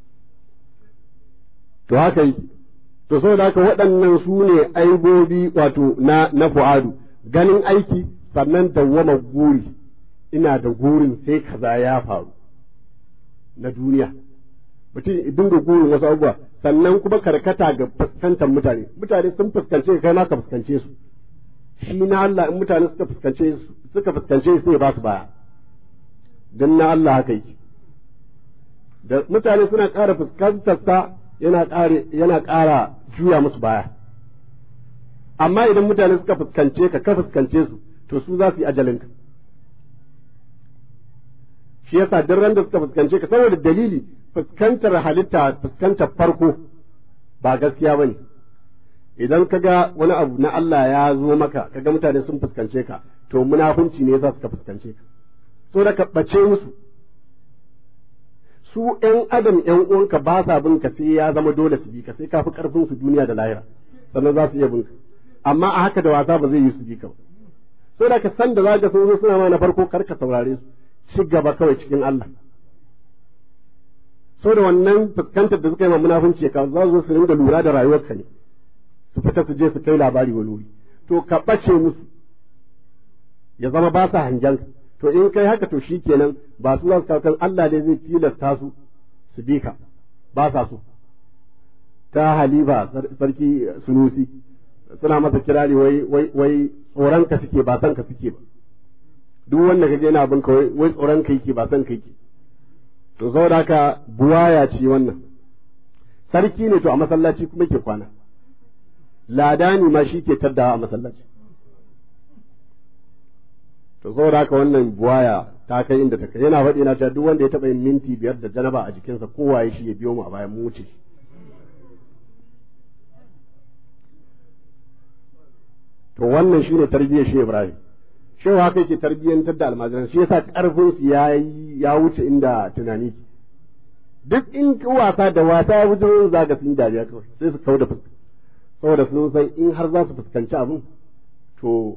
to haka yake to saboda haka waɗannan su ne aibobi wato na na fu'adu ganin aiki sannan dawwama guri ina da gurin sai kaza ya faru na duniya mutum dinga gurin wasu abubuwa sannan kuma karkata ga fuskantar mutane mutane sun fuskance kai ma ka fuskance su shi na Allah in mutane suka fuskance suka fuskance sai ba su baya dan na Allah haka yake da mutane suna ƙara fuskantar sa yana ƙara yana ƙara juya musu baya amma idan mutane suka fuskance ka ka fuskance su to su za su yi ajalinka shi yasa duk ran da suka fuskance ka saboda dalili fuskantar halitta fuskantar farko ba gaskiya bane idan kaga wani abu na Allah ya zo maka kaga mutane sun fuskance ka to munafunci ne yasa suka fuskance ka so da ka bace musu su ƴan adam ƴan uwanka ba sa bin ka sai ya zama dole su bi ka sai ka fi karfin su duniya da lahira sannan za su iya bin ka amma a haka da wasa ba zai yi su bi ka ba so da ka san da zaka sun zo suna ma na farko kar ka saurare su ci gaba kawai cikin Allah so da wannan fuskantar da suka yi ma munafunci ka za su su ringa lura da rayuwarka ne su fita su je su kai labari wani wuri to ka bace musu ya zama ba sa hangen to in kai haka to shikenan ba su za su kawo Allah ne zai tilasta su su bi ka ba sa so ta halifa sarki sunusi suna masa kirari wai wai wai tsoron ka suke ba san ka suke ba duk wanda kaga yana bin kawai wai tsoron kai ke ba san kai ke to saboda haka buwaya ce wannan sarki ne to a masallaci kuma ke kwana ladani ma shi ke taddawa a masallaci to saboda haka wannan buwaya ta kai inda ta kai yana faɗi na cewa duk wanda ya taɓa yin minti biyar da janaba a jikinsa kowaye shi ya biyo mu a bayan mu wuce to wannan shine tarbiyyar shi Ibrahim shi haka yake tarbiyyantar da almajiran shi yasa karfin su ya ya wuce inda tunani duk in wasa da wasa ya wuce zaga sun dariya kawai sai su kauda fuska saboda sun san in har za su fuskanci abin to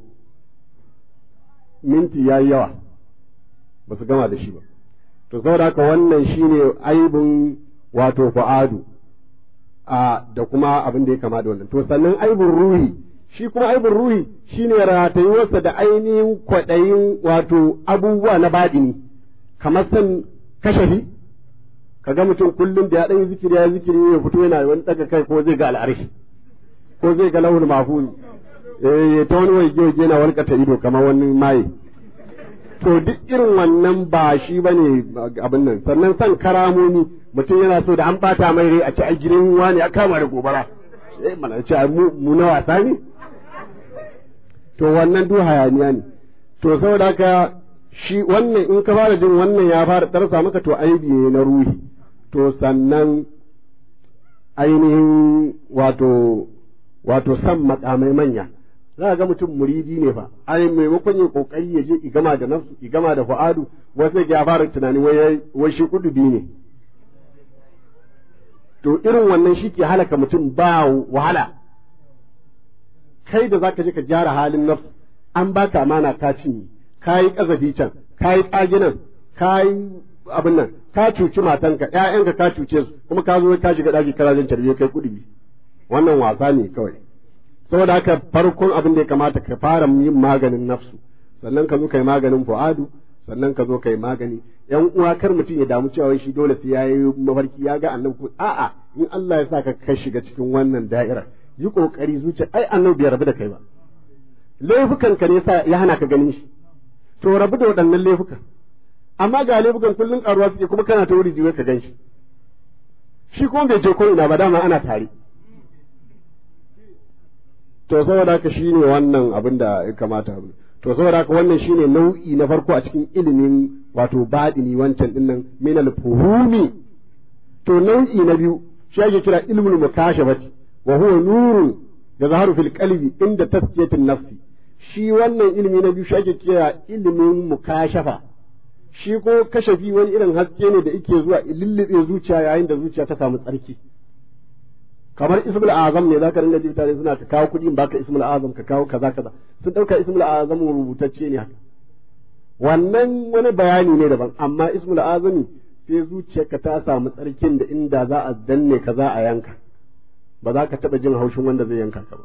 minti yayi yawa ba su gama da shi ba to saboda haka wannan shine aibun wato fa'adu a da kuma abin da ya kama da wannan to sannan aibun ruhi shi kuma aibin ruhi shine ratayuwarsa da ainihin kwaɗayin wato abubuwa na baɗini kamar san kashafi kaga mutum kullum da ya ɗan zikiri ya zikiri ya fito yana wani ɗaga kai ko zai ga al'arshi ko zai ga lauhul mahfuz eh ta wani waje waje na walƙata ido kamar wani maye to duk irin wannan ba shi bane abin nan sannan san karamomi mutum yana so da an bata mai rai a ci a gidan wani a kama da gobara eh mana ce mu na wasa ne to wannan duk hayaniya ne to saboda haka shi wannan in ka fara jin wannan ya fara tarsa maka to aibi ne na ruhi to sannan ainihin wato wato san makamai manya za ga mutum muridi ne fa ai maimakon ya kokari ya je igama da nafsu igama da fu'adu wasu ya fara tunani wai wai shi kudubi ne to irin wannan shi ke halaka mutum ba wahala kai da zaka je ka gyara halin nafsu an baka amana ka cinye ka yi kazafi can ka yi tsaginan ka yi abin nan ka cuci matanka ƴaƴanka ka cuce su kuma ka zo ka shiga daki kana jin tarbiyyar kai kudi wannan wasa ne kawai saboda haka farkon abin da ya kamata ka fara yin maganin nafsu sannan ka zo kai maganin fu'adu sannan ka zo kai magani yan uwa kar mutum ya damu cewa shi dole sai yayi mafarki ya ga annabi a'a in Allah ya sa ka kai shiga cikin wannan da'ira yi kokari zuciya ai annabi bai rabu da kai ba laifukan ka ne sa ya hana ka ganin shi to rabu da waɗannan laifukan amma ga laifukan kullun karuwa suke kuma kana ta wuri jiwe ka gan shi shi kuma bai je ko ina ba dama ana tare to saboda haka shine wannan abin da ya kamata abu to saboda haka wannan shine nau'i na farko a cikin ilimin wato badini wancan dinnan min al-fuhumi to nau'i na biyu shi ake kira ilmul mukashafati wa huwa nurun yazharu fil qalbi inda tazkiyatin nafsi shi wannan ilimi na biyu shi ake kira ilimin mukashafa shi ko kashafi wani irin haske ne da yake zuwa lullube zuciya yayin da zuciya ta samu tsarki kamar ismul azam ne zaka ringa ji mutane suna ka kawo kuɗi baka ismul azam ka kawo kaza kaza sun dauka ismul azam rubutacce ne haka wannan wani bayani ne daban amma ismul azami sai zuciyarka ta samu tsarkin da inda za a danne ka za a yanka ba za ka taɓa jin haushin wanda zai yanka ka ba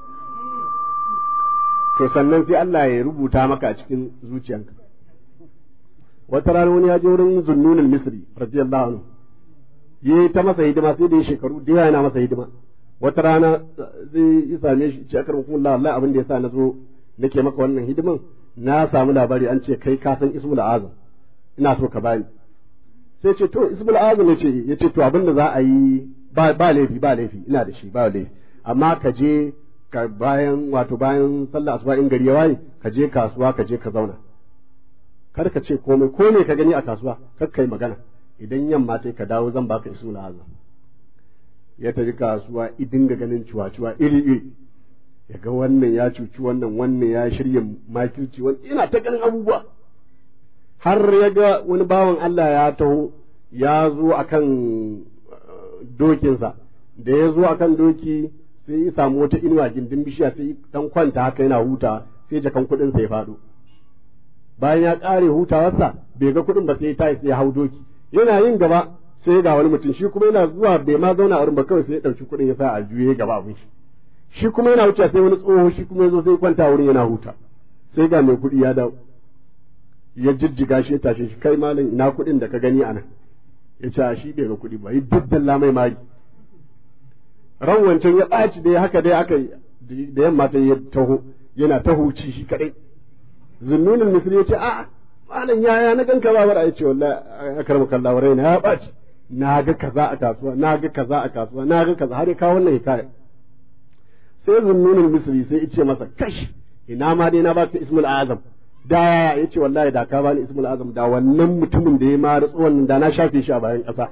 to sannan sai Allah ya rubuta maka a cikin zuciyanka wata rana wani ya je wurin zunnunul misri radiyallahu anhu yi ta masa hidima sai da ya shekaru da yana masa hidima wata rana zai yi same shi ce akar hukumullah Allah abin da yasa na zo nake maka wannan hidiman na samu labari an ce kai ka san ismul azam ina so ka bani sai ce to ismul azam yace yace to abin da za a yi ba ba laifi ba laifi ina da shi ba laifi amma ka je ka bayan wato bayan sallah asuba in gari ya waye ka je kasuwa ka je ka zauna kar ka ce komai ko ne ka gani a kasuwa kar kai magana idan yamma sai ka dawo zan baka ismul azam ya tafi kasuwa idin ga ganin ciwa-ciwa iri-iri ya ga wannan ya cuci wannan wannan ya shirya makirci wani ina ta ganin abubuwa har ya ga wani bawan Allah ya taho ya zo akan dokinsa da ya zo akan doki sai ya samu wata inuwa gindin bishiya sai dan kwanta haka yana huta sai jakan kuɗin sa ya faɗo bayan ya ƙare hutawarsa bai ga kuɗin ba sai ya tashi sai ya hau doki yana yin gaba sai ga wani mutum shi kuma yana zuwa bai ma zauna a wurin ba kawai sai ya ɗauki kuɗin ya sa a juye gaba abin shi shi kuma yana wuce sai wani tsoho shi kuma ya zo sai kwanta wurin yana huta sai ga mai kuɗi ya dawo ya jijjiga shi ya tashe shi kai malam ina kuɗin da ka gani a nan ya ce a shi bai ga kuɗi ba yi daddalla mai mari ran wancan ya ɓaci dai haka dai aka da yamma ta ya taho yana ta huci shi kaɗai Zunnunul Misri ya ce a malam yaya na ganka ba bara ya ce wallahi akramaka Allah raina ya baci na ga kaza a kasuwa na ga kaza a kasuwa na ga kaza har ya kawo wannan hikaya sai Zunnunul Misri sai ya ce masa kash ina ma dai na baka ismul azam da ya ce wallahi da ka bani ismul azam da wannan mutumin da ya ma rutsu wannan da na shafe shi a bayan ƙasa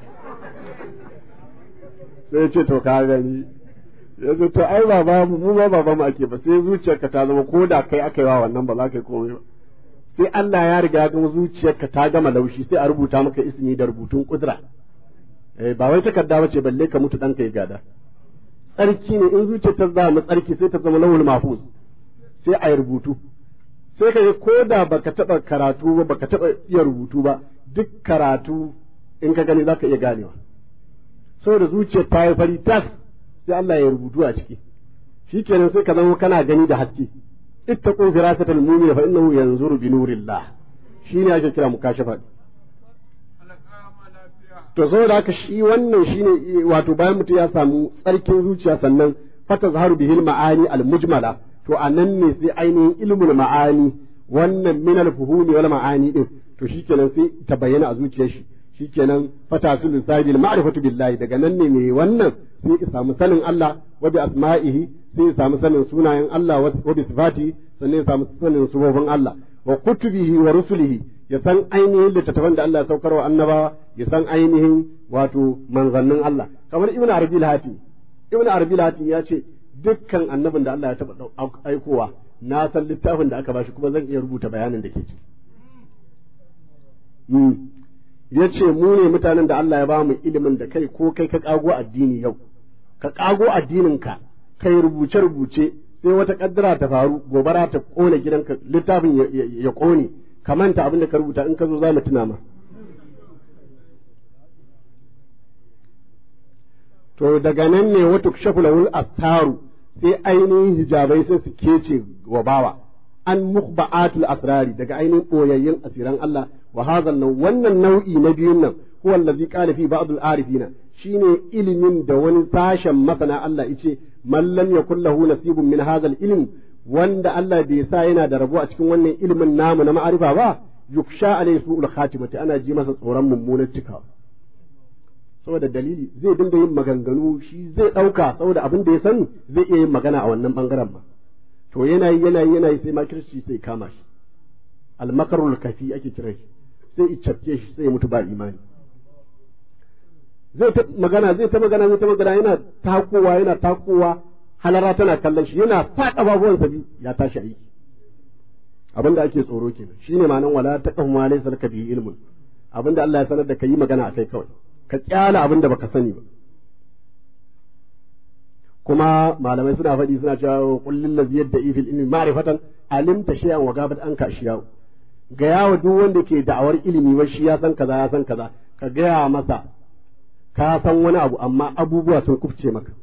sai ya ce to ka gani yanzu to ai baba mu ba baba mu ake ba sai zuciyarka ta zama ko da kai aka yi wa wannan ba za ka yi komai ba sai Allah ya riga ga zuciyarka ta gama laushi sai a rubuta maka ismi da rubutun kudura eh ba wai takarda bace balle ka mutu dan kai gada tsarki ne in zuciyar ta zama tsarki sai ta zama lawul mahfuz sai a yi rubutu sai ka yi ko da baka taba karatu ba baka taba iya rubutu ba duk karatu in ka gani zaka iya ganewa saboda zuciyar ta yi fari tas sai Allah ya rubutu a ciki shikenan sai ka zama kana gani da haske ittaqu firasatal mu'min fa innahu yanzuru bi nurillah shine ake kira mukashafa to saboda haka shi wannan shine wato bayan mutum ya samu tsarkin zuciya sannan fata zaharu bihil ma'ani al mujmala to anan ne sai ainihin ilmul ma'ani wannan min al fuhumi wal ma'ani din to shikenan sai ta bayyana a zuciyar shi shikenan fatasul sabil ma'rifatu billahi daga nan ne mai wannan sai ya samu sanin Allah wa bi asma'ihi sai ya samu sanin sunayen Allah wa bi sifati sannan ya samu sanin subobin Allah wa kutubihi wa rusulihi ya san ainihin littattafan da Allah ya saukar wa annabawa ya san ainihin wato manzannin Allah kamar ibn arabi al-hatim ibn arabi al-hatim ya ce dukkan annabin da Allah ya taba aikowa na san littafin da aka bashi kuma zan iya rubuta bayanin da ke ciki ya ce mu ne mutanen da Allah ya ba mu ilimin da kai ko kai ka kago addini yau ka kago addininka kai rubuce-rubuce sai wata kaddara ta faru gobara ta kone gidanka littafin ya kone ka manta abin da ka rubuta in ka zo za mu tuna ma to daga nan ne wata shafu lahul astaru sai ainihin hijabai sai su kece wa bawa an mukhba'atul asrari daga ainihin boyayyen asiran Allah wa hadha wannan nau'i na biyun nan huwa allazi qala fi ba'd al-arifina shine ilimin da wani sashen masana Allah yace man lam yakul lahu nasibun min hadha al-ilm wanda Allah bai sa yana da rabo a cikin wannan ilimin namu na ma'arifa ba yuksha alayhi su'ul khatimati ana ji masa tsoron mummunar cikawa saboda dalili zai dinga yin maganganu shi zai dauka saboda abin da ya sani zai iya yin magana a wannan bangaren ma to yana yi yana yi yana yi sai makirci sai kama shi al-makarul kafi ake kira shi sai i cafke shi sai ya mutu ba imani zai ta magana zai ta magana zai ta magana yana takowa yana takowa halara tana kallon shi yana faɗa babuwansa biyu ya tashi aiki abinda ake tsoro kenan shine ma'anan wala taqahu ma laysa laka bihi ilmun abinda Allah ya sanar da kai magana akai kawai ka kyala abinda baka sani ba kuma malamai suna faɗi suna cewa kullin ladzi yadda'i fil ilmi ma'rifatan alimta shay'an wa gabat anka ashiya ga yawo duk wanda ke da'awar ilimi wa shi ya san kaza ya san kaza ka gaya masa ka san wani abu amma abubuwa sun kufce maka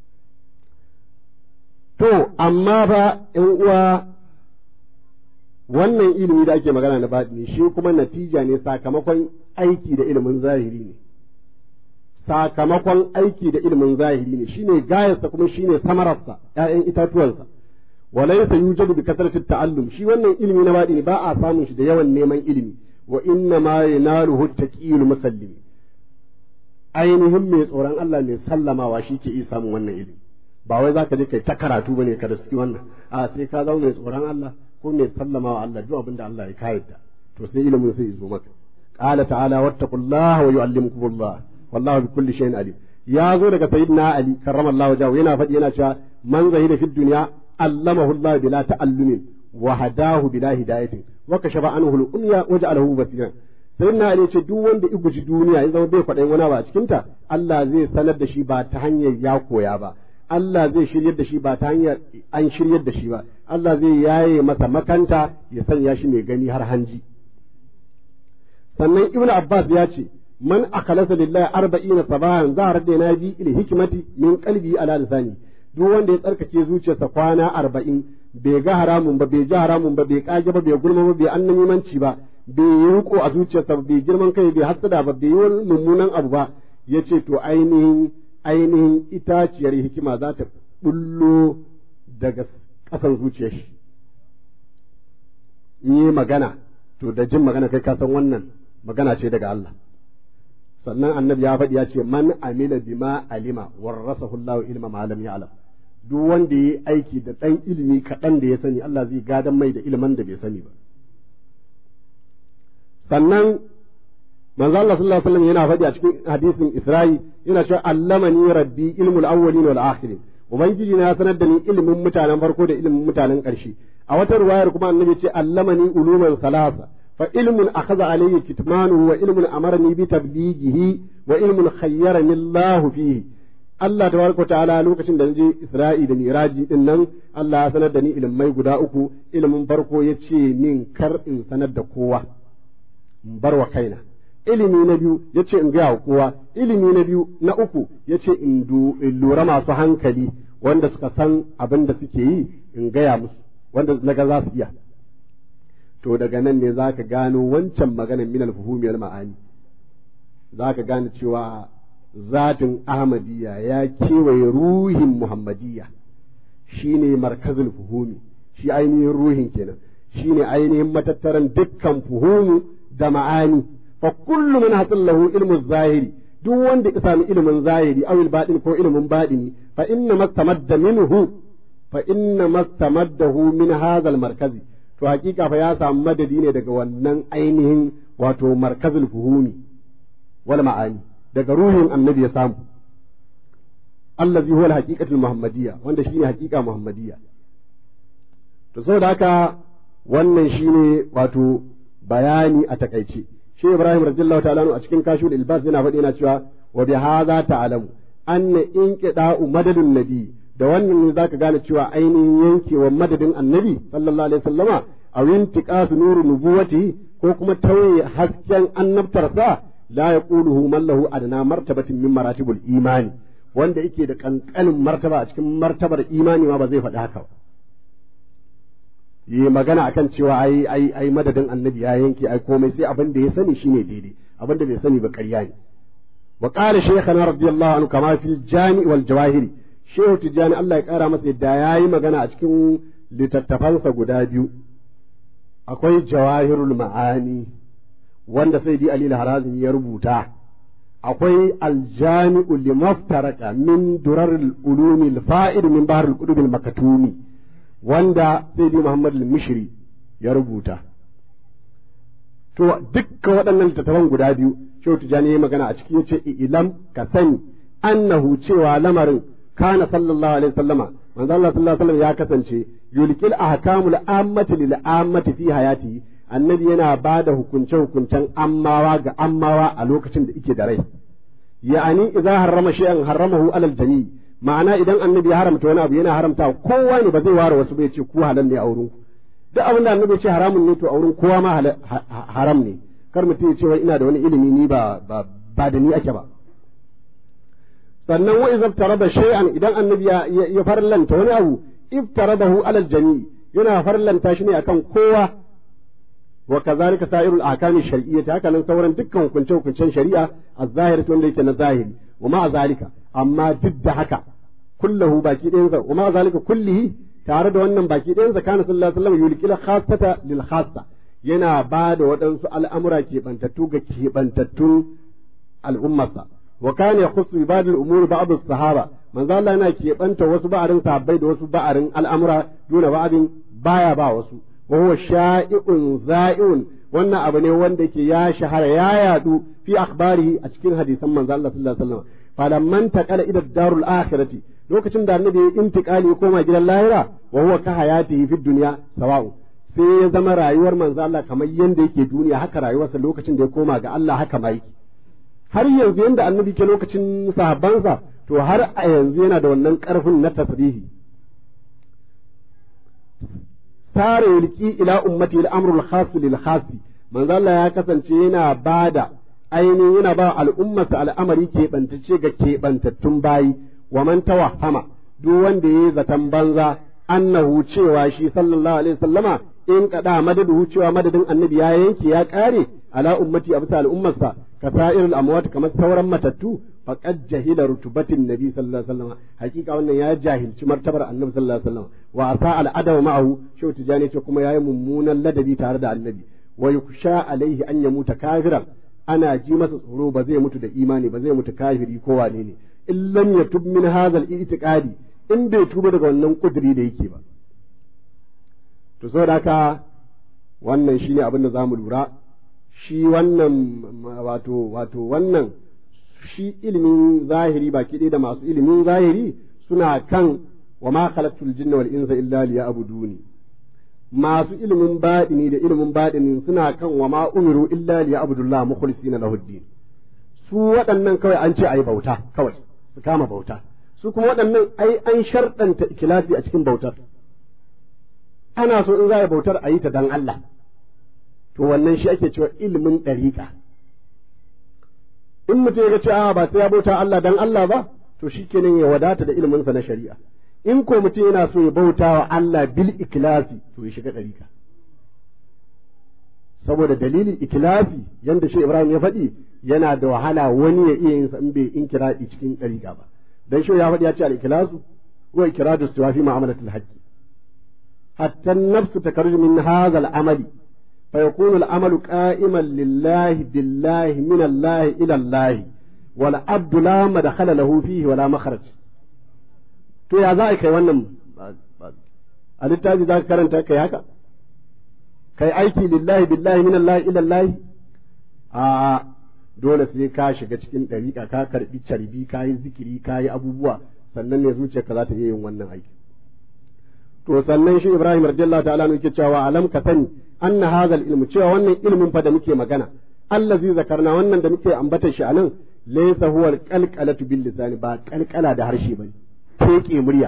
to amma fa in uwa wannan ilimi da ake magana na batini shi kuma natija ne sakamakon aiki da ilimin zahiri ne sakamakon aiki da ilimin zahiri ne shine gayarsa kuma shine samararsa ƴaƴan itatuwansa walaysa yujadu bi kasrati ta'allum shi wannan ilimi na batini ba a samun shi da yawan neman ilimi wa inna ma yanaluhu taqiyul musallimi ainihin mai tsoron Allah mai sallamawa shi ke iya samun wannan ilimi ba wai zaka je kai ta karatu bane ka riski wannan a sai ka zama mai tsoron Allah ko mai sallamawa Allah duk abin da Allah ya kayar to sai ilimin sai zo maka qala ta'ala wattaqullaha wa yu'allimukumullah wallahu bi kulli shay'in alim ya zo daga sayyidina ali karramallahu wajhahu yana faɗi yana cewa man zahida fid dunya allamahu Allah bila ta'allumin wa hadahu bila hidayatin wa kashafa anhu al-umya waja'alahu basiran sayyidina ali ce duk wanda ya guji duniya ya zama bai kwaɗayin wani ba a cikin ta Allah zai sanar da shi ba ta hanyar ya koya ba Allah zai shiryar da shi ba ta hanyar an shiryar da shi ba Allah zai yaye masa makanta ya sanya shi mai gani har hanji sannan ibn Abbas ya ce man akhlasa lillahi arba'ina sabahan zahar da na bi il hikmati min qalbi ala lisani duk wanda ya tsarkake zuciyarsa kwana arba'in bai ga haramun ba bai ji haramun ba bai kage ba bai gulma ba bai annamimanci ba bai yi riko a zuciyarsa ba bai girman kai bai hasada ba bai yi wani mummunan abu ba yace to ainihin ainihin itaciyar hikima za ta bullo daga ƙasan zuciyar shi in yi magana to da jin magana kai ka san wannan magana ce daga Allah sannan annabi ya faɗi ya ce man amila bima alima warasahu Allah ilma ma lam ya'lam duk wanda yi aiki da ɗan ilimi kaɗan da ya sani Allah zai gadan mai da ilimin da bai sani ba sannan manzo Allah sallallahu alaihi wasallam yana faɗi a cikin hadisin Isra'i yana cewa allamani rabbi ilmul awwalin wal akhirin ubangiji na sanar da ni ilimin mutanen farko da ilimin mutanen ƙarshe a wata ruwayar kuma annabi ce allamani uluman salasa fa ilmun akhadha alayhi kitmanuhu wa ilmun amarani bi tablighihi wa ilmun khayyarani Allah fihi Allah tabaraka ta'ala lokacin da naje Isra'i da Miraji din nan Allah ya sanar da ni ilimai guda uku ilimin farko yace min kar in sanar da kowa in bar wa kaina ilimi na biyu yace in gaya wa kowa ilimi na biyu na uku yace in lura masu hankali wanda suka san abin da suke yi in gaya musu wanda naga za su iya to daga nan ne zaka gano wancan maganar minal fuhumi wal ma'ani zaka gane cewa zatin ahmadiyya ya kewaye ruhin muhammadiyya shine markazul fuhumi shi ainihin ruhin kenan shine ainihin matattaran dukkan fuhumu da ma'ani fa kullu man hasallahu ilmu zahiri duk wanda ya sami ilimin zahiri awil baɗin ko ilimin baɗini fa inna mastamadda minhu fa inna mastamaddahu min hadha markazi to hakika fa ya samu madadi ne daga wannan ainihin wato markazul fuhumi wal ma'ani daga ruhin annabi ya samu allazi huwa al-haqiqatul muhammadiyya wanda shine haqiqa muhammadiyya to saboda haka wannan shine wato bayani a takaice shi Ibrahim radiyallahu ta'ala a cikin kashul ilbas yana faɗi yana cewa wa bi hadha ta'lamu anna inqida'u madadun nabi da wannan ne zaka gane cewa ainihin yankewa madadin annabi sallallahu alaihi wasallama aw intiqasu nuru nubuwati ko kuma tauye hasken annabtarsa la yaquluhu man lahu adna martabatin min maratibul imani wanda yake da kankanin martaba a cikin martabar imani ma ba zai faɗi haka ba yi magana akan cewa ai ai ai madadin annabi ya yanke ai komai sai abin da ya sani shine daidai abin da bai sani ba ƙarya ne wa qala shaykhana radiyallahu anhu kama fil jami' wal jawahiri shehu tijani Allah ya kara masa yadda yayi magana a cikin littattafansa guda biyu akwai jawahirul ma'ani wanda sai di Ali al-Harazimi ya rubuta akwai al-jami'u limaftaraka min durarul ulumi al-fa'id min bahr al-qutub al-makatumi wanda sai di Muhammad al-Mishri ya rubuta to dukkan waɗannan littattafan guda biyu shehu tijani ya magana a ciki yace ilam ka sani annahu cewa lamarin kana sallallahu alaihi wasallama manzo Allah sallallahu alaihi wasallam ya kasance yulqil ahkamul ammati lil ammati fi hayati annabi yana bada hukunce hukuncen ammawa ga ammawa a lokacin da yake da rai ya'ani idza harrama shay'an harramahu alal jami ma'ana idan annabi ya haramta wani abu yana haramta kowa ne ba zai ware wasu bai ce ku halal ne a wurin ku duk abin da annabi ya ce haramun ne to a wurin kowa ma haram ne kar mutum ya ce wai ina da wani ilimi ni ba ba da ni ake ba sannan wa idza tarada shay'an idan annabi ya, ya farlanta wani abu iftaradahu alal jami yana farlanta shi ne akan kowa wa kazalika sa'irul ahkami shar'iyyah haka nan sauran dukkan hukunce hukuncen shari'a az-zahiri wanda yake na zahiri wa ma zalika amma duk da haka kullahu baki ɗayansa wa ma zalika kullihi tare da wannan baki ɗayansa kana sallallahu alaihi wasallam yulqila khassata lil khassa yana ba da waɗansu al'amura keɓantattu ga keɓantattun al'ummarsa wa kana yakhussu ibadul umuri ba'd as-sahaba manzo Allah yana keɓanta wasu ba'arin sahabbai da wasu ba'arin al'amura duna ba'adin baya ba wasu wa huwa sha'i'un za'i'un wannan abu ne wanda ke ya shahara ya yadu fi akhbarihi a cikin hadisan manzo Allah sallallahu alaihi wasallam falamman taqala ila darul akhirati lokacin da annabi ya intiqali ya koma gidan lahira wa huwa ka hayatihi fi dunya sawa'u sai ya zama rayuwar manzo Allah kamar yanda yake duniya haka rayuwarsa lokacin da ya koma ga Allah haka ma yake har yanzu yanda annabi ke lokacin sahabbansa to har a yanzu yana da wannan karfin na tasrihi sare yulki ila ummati al-amrul khas lil khas manzo Allah ya kasance yana bada ainihin yana ba al'ummarsa al'amari keɓantacce ga keɓantattun bayi wa man tawahhama duk wanda yayi zaton banza annahu cewa shi sallallahu alaihi wasallama in kada madadu cewa madadin annabi ya yanke ya kare ala ummati a bisa al'ummarsa ka sa'irul amwat kamar sauran matattu faqad jahila rutubatin nabi sallallahu alaihi wasallam hakika wannan ya jahilci martabar annabi sallallahu alaihi wasallam wa asa al adab ma'ahu shehu tijani ce kuma yayi mummunan ladabi tare da annabi wa yuksha alaihi an yamuta kafiran ana ji masa tsoro ba zai mutu da imani ba zai mutu kafiri ko wane ne in lam yatub min hadha al i'tiqadi in bai tuba daga wannan kudiri da yake ba to saboda haka wannan shine abin da zamu lura shi wannan wato wato wannan shi ilimin zahiri baki ɗaya da masu ilimin zahiri suna kan wa ma khalaqtul jinna wal insa illa liya'buduni masu ilimin baɗini da ilimin baɗini suna kan wa ma umiru illa liya'budullah mukhlisina lahu din su waɗannan kawai an ce ayi bauta kawai su kama bauta su kuma waɗannan ai an sharɗanta ikilasi a cikin bautar ana so in za a bautar a yi ta dan Allah to wannan shi ake cewa ilimin ɗariƙa in mutum ya ga cewa ba sai ya bauta Allah dan Allah ba to shikenan ya wadata da iliminsa na shari'a in ko mutum yana so ya bauta wa Allah bil ikilasi to ya shiga ɗariƙa saboda dalilin ikilasi yanda shi Ibrahim ya faɗi yana da wahala wani ya iya yin sa in bai inkiradi cikin ɗariƙa ba dan shi ya faɗi ya ce al ikilasu wa ikiradu istiwa fi mu'amalatil haqqi hatta an-nafsu takarju min hadha al-amali فيكون العمل قائما لله بالله من الله إلى الله والعبد لا مدخل له فيه ولا مخرج to ya za a kai wannan a littafi za ka karanta kai haka kai aiki lillahi billahi min Allah ila Allah a dole sai ka shiga cikin dariƙa ka karbi carbi ka yi zikiri ka yi abubuwa sannan ne zuciyarka za ta iya yin wannan aiki to sannan shi Ibrahim radiyallahu ta'ala ne yake cewa alam ka sani anna hadha ilmu cewa wannan ilmin fa da muke magana allazi zakarna wannan da muke ambata shi anan laysa huwa alqalqalatu bil lisani ba kalkala da harshe bane feke murya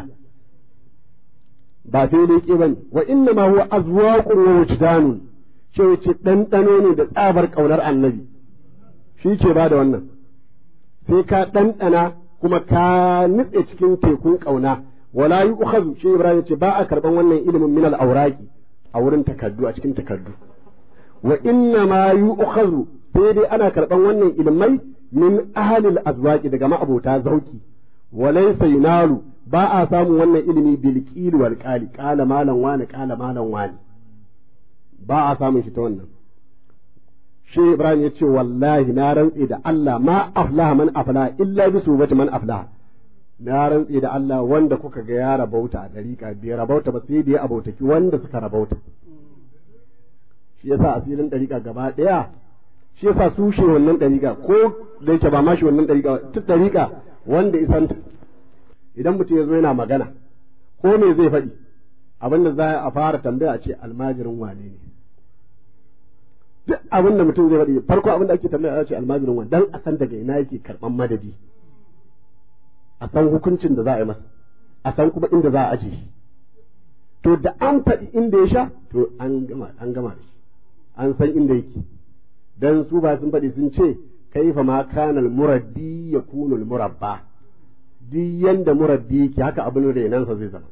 ba feke bane wa inna ma huwa azwaqun wa wujdanun shi ce dandano ne da tsabar kaunar annabi shi ke ba da wannan sai ka dandana kuma ka nitse cikin tekun kauna wala yu'khadhu shi Ibrahim ce ba a karban wannan ilimin min al-awraqi a wurin takaddu a cikin takaddu wa inna ma yu'khadhu sai dai ana karban wannan ilmai min ahli al-azwaqi daga ma'abota zauki wa laysa yunalu ba a samun wannan ilimi bil qil wal qali qala malan wani qala malan wani ba a samun shi ta wannan shi Ibrahim ya ce wallahi na rantsi da Allah ma aflaha man aflaha illa bi subati man aflaha na rantsi da Allah wanda kuka ga ya rabauta a dariƙa bai rabauta ba sai da ya abautaki wanda suka rabauta shi yasa asirin dariƙa gaba ɗaya shi yasa su shi wannan dariƙa ko da yake ba ma shi wannan dariƙa ta dariƙa wanda isan idan mutum ya zo yana magana ko me zai faɗi abinda za a fara tambaya a ce almajirin wane ne duk abinda mutum zai faɗi farko abinda ake tambaya a ce almajirin wane dan a san daga ina yake karɓan madadi a san hukuncin da za a yi masa a san kuma inda za a aje shi to da an faɗi inda ya sha to an gama an gama da shi an san inda yake dan su ba sun faɗi sun ce kaifa ma kana al-muraddi yakunu al-murabba duk yanda muraddi yake haka abin renansa zai zama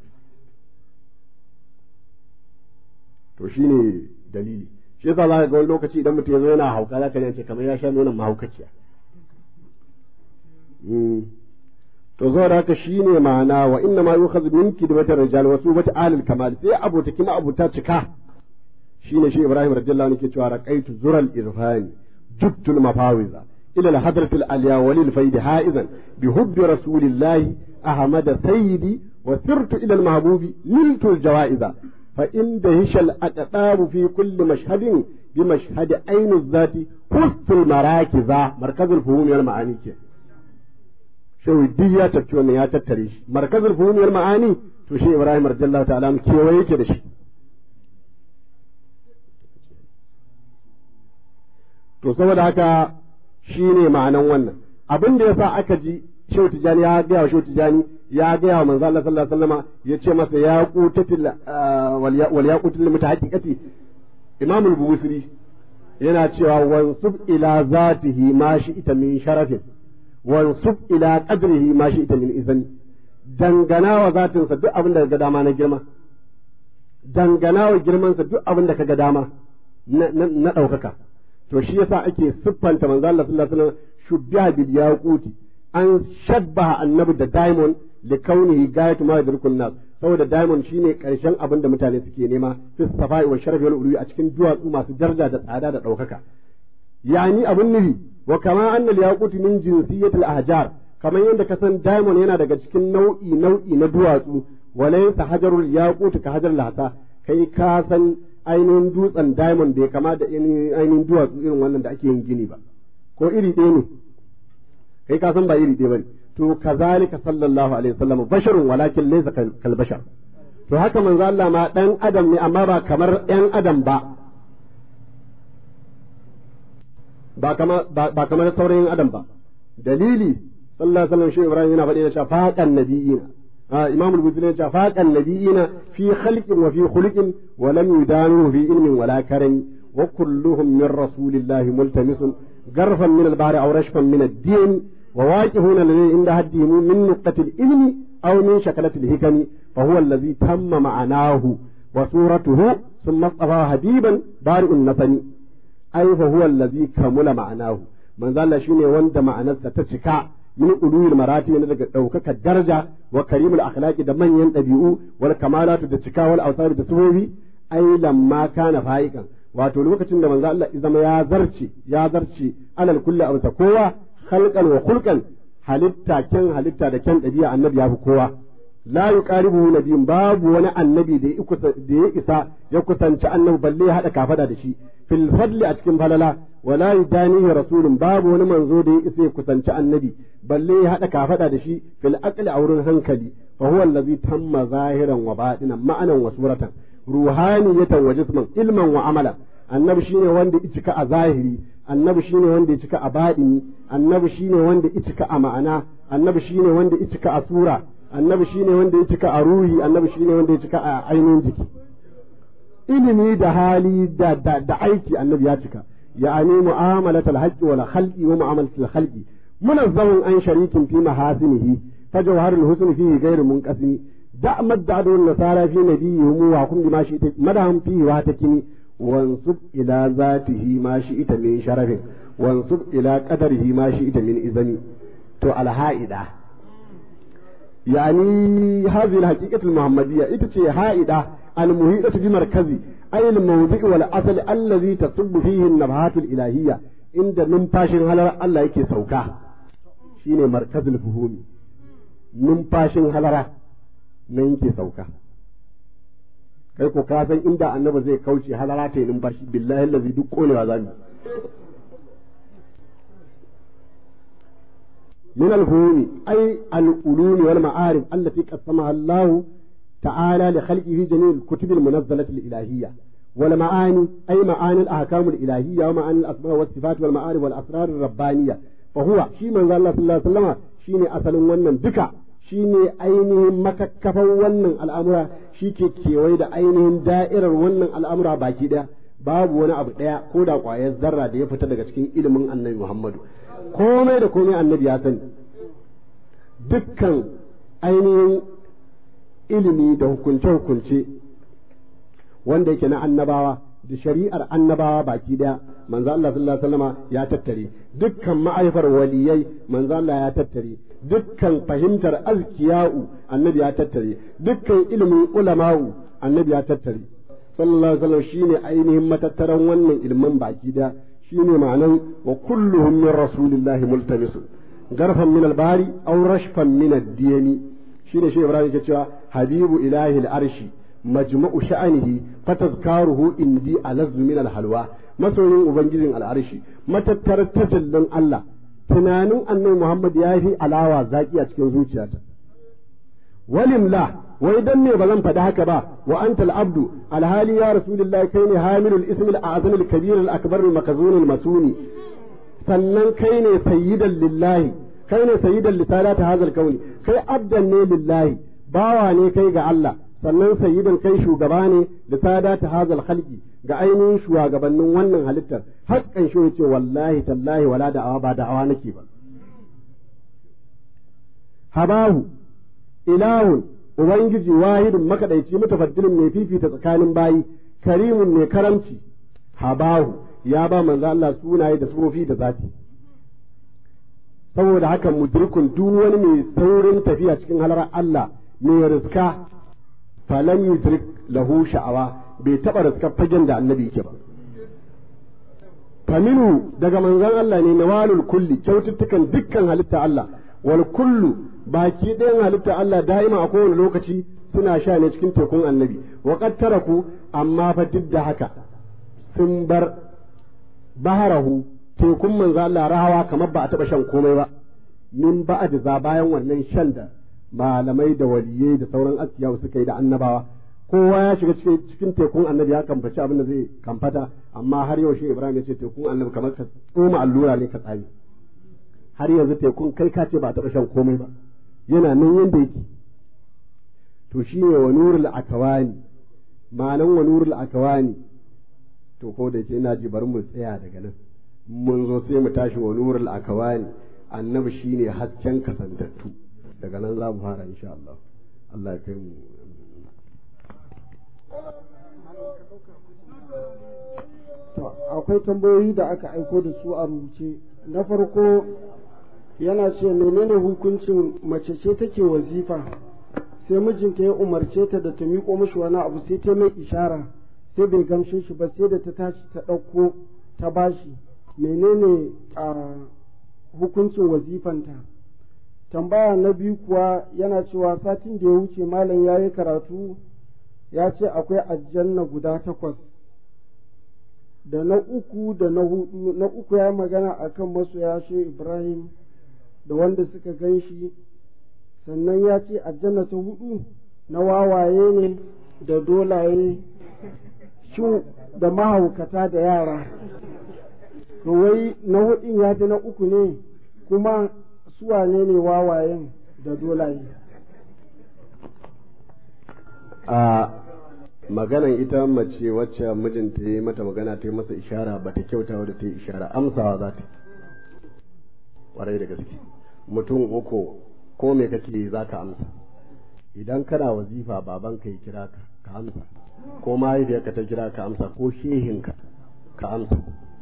to shine dalili shi yasa za ka ga wani lokaci idan mutum ya zo yana hauka za ka ce kamar ya sha nonon mahaukaciya to zo da haka shine ma'ana wa inna ma yukhadhu min kidmatir rijal wa subati alil kamal sai abotaki ma abuta cika shine shi Ibrahim radiyallahu anhu ke cewa raqaitu zural irfani jubtul mafawiza ila al hadratil alya walil fayd haizan bi hubbi rasulillahi ahmad sayyidi wa sirtu ila al mahbubi niltu al jawaiza fa in dahishal aqdabu fi kulli mashhadin bi mashhad ainu zati hustul marakiza markazul fuhum wal ma'ani ke shehu duk ya tafi wannan ya tattare shi markazul fuhum wal ma'ani to shi Ibrahim radiyallahu ta'ala kewaye yake da shi to saboda haka shine ma'anan wannan abin da yasa aka ji shehu tijani ya ga shehu tijani ya ga wa manzo Allah sallallahu alaihi wasallama yace masa ya qutatil wal yaqutul mutahaqqiqati Imam al-Busiri yana cewa wansub ila zatihi ma shi ita min sharafin wansub ila qadrihi ma shi ita min izani dangana wa zatinsa duk abin da ka ga dama na girma dangana wa girmansa duk abin da ka ga dama na ɗaukaka to shi yasa ake siffanta manzo Allah sallallahu alaihi wasallam shubbiha bil yaquti an shabbaha annabi da diamond li kaunihi gayatu ma yadrukun nas saboda diamond shine karshen abin da mutane suke nema fi safai wa sharafi wal uluwi a cikin duwatsu masu daraja da tsada da daukaka yani abun nufi wa kama annal yaqut min jinsiyatil ahjar kamar yadda ka san diamond yana daga cikin nau'i nau'i na duwatsu walaysa hajarul yaqut ka hajar lasa kai ka san ainihin dutsen diamond bai kama da ainihin duwatsu irin wannan da ake yin gini ba ko iri ɗaya ne kai ka san ba iri ɗaya bane to kazalika sallallahu alaihi wasallam basharun walakin laysa kal bashar to haka manzo Allah ma dan adam ne amma ba kamar ɗan adam ba ba kamar ba kamar sauran adam ba dalili sallallahu alaihi wasallam shi Ibrahim yana faɗi da shafaqan nabiyina imam al-Bukhari ya shafaqan nabiyina fi khalqin wa fi khuluqin wa lam yudanu fi ilmin wala karam wa kulluhum min rasulillahi multamisun garfan min al-bahri aw rashfan min ad-din وواقفون الذي عند هدهم من نقطة العلم أو من شكلة الحكم فهو الذي تم معناه وصورته ثم اصطفى حبيبا بارئ النفن أي فهو الذي كمل معناه من ذا شيني وند معنى تتشكى من أولو المراتب من دوكك الدرجة وكريم الأخلاق دمن ينتبئوا والكمالات تتشكى والأوصار تسوي أي لما كان فائقا wato lokacin da manzo Allah izama ya zarci ya zarci alal kulli aw kowa khalqan wa khulqan halitta kyan halitta da kyan dabi'a annabi ya fi kowa la yuqaribu nabiyin babu wani annabi da ya da ya isa ya kusanci annabi balle ya hada kafada da shi fil fadli a cikin falala wala yudanihi rasulun babu wani manzo da ya isa ya kusanci annabi balle ya hada kafada da shi fil aqli a wurin hankali fa huwa allazi tamma zahiran wa batinan ma'anan wa suratan ruhaniyatan wa jisman ilman wa amala annabi shine wanda ya cika a zahiri annabi shine wanda ya cika a baɗini annabi shine wanda ya cika a ma'ana annabi shine wanda ya cika a sura annabi shine wanda ya cika a ruhi annabi shine wanda ya cika a ainihin jiki ilimi da hali da da, da aiki annabi ya cika ya'ani mu'amalatul haqqi wal khalqi wa mu'amalatul khalqi munazzahun an sharikin fi mahasinihi fajawharul husn fihi ghairu munqasimi da'mat da'dun nasara fi nabiyihim wa kum bima shi madahum fihi wa takini وانصب إلى ذاته ما شئت من شرف وانصب إلى قدره ما شئت من إذن تو على هائدة يعني هذه الحقيقة المحمدية إتتي هائدة المهيئة بمركزي أي الموضع والأصل الذي تصب فيه النبهات الإلهية عند نمفاشن هلرا الله يكي سوكا شيني مركز الفهوم نمفاشن هلرا نيكي سوكا kai ko ka san inda annabi zai kauce halala ta numfashi billahi allazi duk konewa zamu min al-huni ay al-ulum wal ma'arif allati qasamaha Allah ta'ala li khalqihi jami' al-kutub al-munazzalati al-ilahiyya wal ma'ani ay ma'ani al-ahkam al-ilahiyya wa ma'ani al-asma' was sifat wal ma'arif wal asrar ar-rabbaniyya fa huwa shi manzo Allah sallallahu alaihi wasallam shine asalin wannan duka shine ainihin makakkafan wannan al'amura shi ke kewaye da ainihin da'irar wannan al'amura baki ɗaya babu wani abu ɗaya ko da ƙwayar zarra da ya fita daga cikin ilimin annabi Muhammadu komai da komai annabi ya sani dukkan ainihin ilimi da hukunce-hukunce wanda yake na annabawa da shari'ar annabawa baki ɗaya manzo Allah sallallahu alaihi wasallama ya tattare dukkan ma'aifar waliyai manzo Allah ya tattare dukkan fahimtar azkiya'u annabi ya tattare dukkan ilimin ulama'u annabi ya tattare sallallahu alaihi wasallam shine ainihin matattaran wannan ilmin baki da shine ma'anan wa kulluhum min rasulillahi multamis garfan min al-bari aw rashfan min ad-diyani shine shi Ibrahim yake cewa habibu ilahi al-arshi majma'u sha'anihi fatazkaruhu indi alazzu min al-halwa masoyin ubangijin al-arshi matattar tajallin Allah tunanin annabi Muhammad ya fi alawa zaki a cikin zuciyata walimla wai dan me ba zan faɗi haka ba wa antal abdu alhali ya rasulullahi kai ne hamilul ismil a'zam al kabir al akbar al makzun al masuni sannan kai ne sayyidan lillahi kai ne sayyidan lisanata hadal kauni kai abdan ne lillahi bawa ne kai ga Allah sannan sayyidan kai shugaba ne lisanata hadal khalqi ga ainihin shugabannin wannan halittar haƙƙan shi ce wallahi tallahi wala da'awa ba da'awa nake ba habahu ilahun ubangiji wahidun makadaici mutafaddilin mai fifita tsakanin bayi karimun mai karamci habahu ya ba manzo Allah sunaye da sufofi da zati saboda haka mudrikun duk wani mai saurin tafiya cikin halar Allah mai riska falan yudrik lahu sha'awa bai taɓa riska fagen da annabi yake ba faminu daga manzon Allah ne nawalul kulli kyaututtukan dukkan halitta Allah wal kullu baki ɗayan halitta Allah da'ima a kowane lokaci suna sha ne cikin tekun annabi wa qad taraku amma fa duk da haka sun bar baharahu tekun manzo Allah rahawa kamar ba a taɓa shan komai ba min ba'ad za bayan wannan shan da malamai da waliyai da sauran asiyawa suka yi da annabawa kowa ya shiga cikin tekun annabi ya kamfaci abin da zai kamfata amma har yau shi Ibrahim ya ce tekun annabi kamar ka tsoma allura ne ka tsami har yanzu tekun kai ka ce ba a taɓa shan komai ba yana nan yanda yake to shi ne wa nurul akawani ma'anan wa nurul akawani to ko da yake ina ji bari mu tsaya daga nan mun zo sai mu tashi wa nurul akawani annabi shine hasken kasantattu daga nan za mu fara insha Allah Allah ya kai mu to akwai tambayoyi da aka aiko da su a rubuce na farko yana ce menene hukuncin mace ce take wazifa sai mijinta ya umarce ta da ta miƙo mishi wani abu sai ta mai ishara sai bai gamshe shi ba sai da ta tashi ta ɗauko ta bashi menene a hukuncin wazifanta tambaya na biyu kuwa yana cewa satin da ya wuce malam ya yi karatu ya ce akwai aljanna guda takwas da na uku da na hudu na uku ya magana akan masoya shi Ibrahim da wanda suka gan shi sannan ya ce aljanna ta hudu na wawaye ne da dolaye shu da mahaukata da yara to wai na hudun ya fi na uku ne kuma suwane ne wawayen da dolaye a maganan ita mace wacce mijinta ya yi mata magana ta yi masa ishara ba ta kyauta wadda ta yi ishara amsawa za ta ƙwarai da gaske mutum uku ko me kake za ka amsa idan kana wazifa babanka ya kira ka ka amsa ko mahaifiyarka ta kira ka amsa ko shehinka ka amsa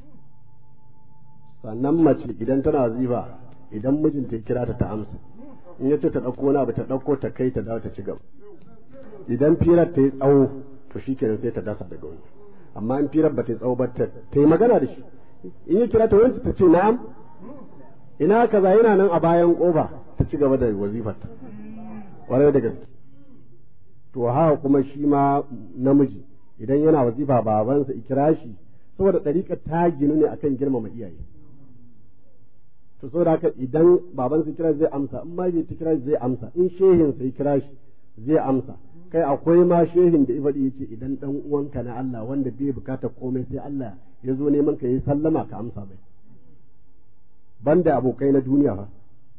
sannan mace idan tana wazifa idan mijinta ya kira ta ta amsa in ya ce ta ɗauko wani abu ta ɗauko ta kai ta dawo ta ci gaba idan firar ta yi tsawo to shi kenan sai ta dasa daga wani amma in firar ba ta yi tsawo ba ta yi magana da shi in ya kira ta wani ta ce na'am ina kaza yana nan a bayan ƙofa ta ci gaba da wazifarta ƙwarai da gaske to haka kuma shi ma namiji idan yana wazifa babansa ikira shi saboda ɗariƙar ta ginu ne akan girmama iyaye to saboda haka idan babansa kira zai amsa in ma bai kira zai amsa in shehin sai kira shi zai amsa kai akwai ma shehin da ibadi yace idan dan uwanka na Allah wanda bai bukata komai sai Allah ya zo neman ka yi sallama ka amsa mai banda abokai na duniya fa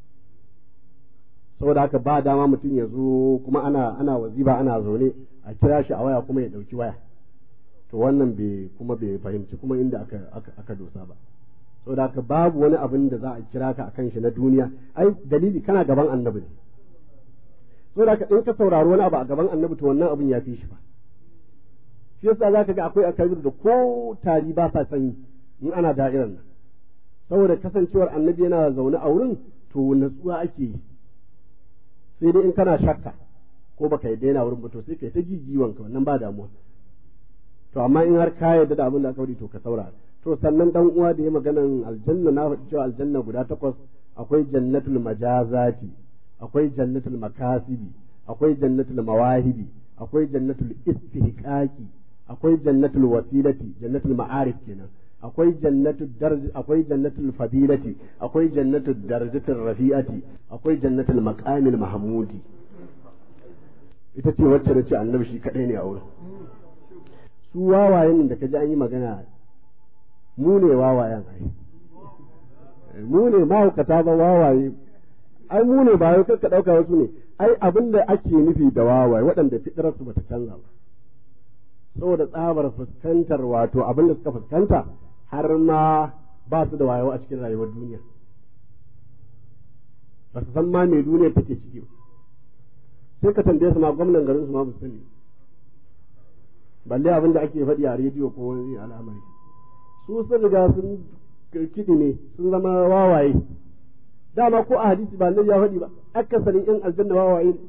saboda haka ba dama mutum ya zo kuma ana ana waziba ana zaune a kira shi a waya kuma ya dauki waya to wannan bai kuma bai fahimci kuma inda aka aka, aka dosa ba saboda haka babu wani abin da za a kira ka akan shi na duniya ai dalili kana gaban annabi ne saboda haka in ka saurari wani abu a gaban annabi to wannan abin ya fi shi fa shi yasa zaka ga akwai akabir da ko tari ba sa sanyi in ana da'irar nan saboda kasancewar annabi yana zaune a wurin to natsuwa ake yi sai dai in kana shakka ko baka yi daina wurin ba to sai kai ta jijiwanka wannan ba damuwa to amma in har ka yarda da abin da aka wadi to ka saurara to sannan dan uwa da ya maganan aljanna na faɗi cewa aljanna guda takwas akwai jannatul majazati akwai jannatul makasibi akwai jannatul mawahibi akwai jannatul istihqaqi akwai jannatul wasilati jannatul ma'arif kenan akwai jannatul darj akwai jannatul fadilati akwai jannatul darajatul rafi'ati akwai jannatul maqamil mahmudi ita ce wacce da ce annabi shi kadai ne a wurin su wawayen da kaji an yi magana mu ne wawayen ai mu ne mahaukata ba wawaye ai mu ne ba yau ka dauka wasu ne ai abin da ake nufi da wawaye waɗanda fitrar su bata canza ba saboda tsabar fuskantar wato abin da suka fuskanta har ma ba su da wayo a cikin rayuwar duniya ba su san ma me duniya take ciki ba sai ka tambaye su ma gwamnan garin su ma ba su sani balle abin da ake faɗi a rediyo ko wani al'amari su sun riga sun kiɗi ne sun zama wawaye dama ko a hadisi ba nan ya faɗi ba akasarin yan aljanna wawaye ne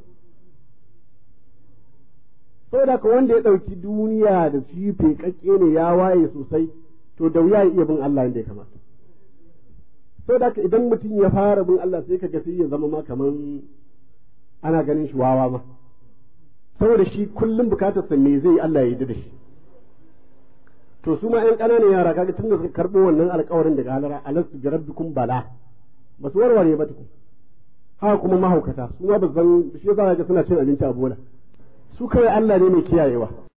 saboda ka wanda ya ɗauki duniya da shi feƙaƙƙe ne ya waye sosai to da wuya ya iya bin Allah inda ya kamata saboda ka idan mutum ya fara bin Allah sai ka ga sai ya zama ma kaman ana ganin shi wawa ma saboda shi kullum bukatarsa me zai Allah ya yi da shi to su ma ƴan ƙananan yara kaga tunda suka karɓo wannan alƙawarin daga halara alastu bi rabbikum bala ba su warware ba tukun haka kuma mahaukata su ma ba zan shi yasa ga suna cin abinci a bola su kawai Allah ne mai kiyayewa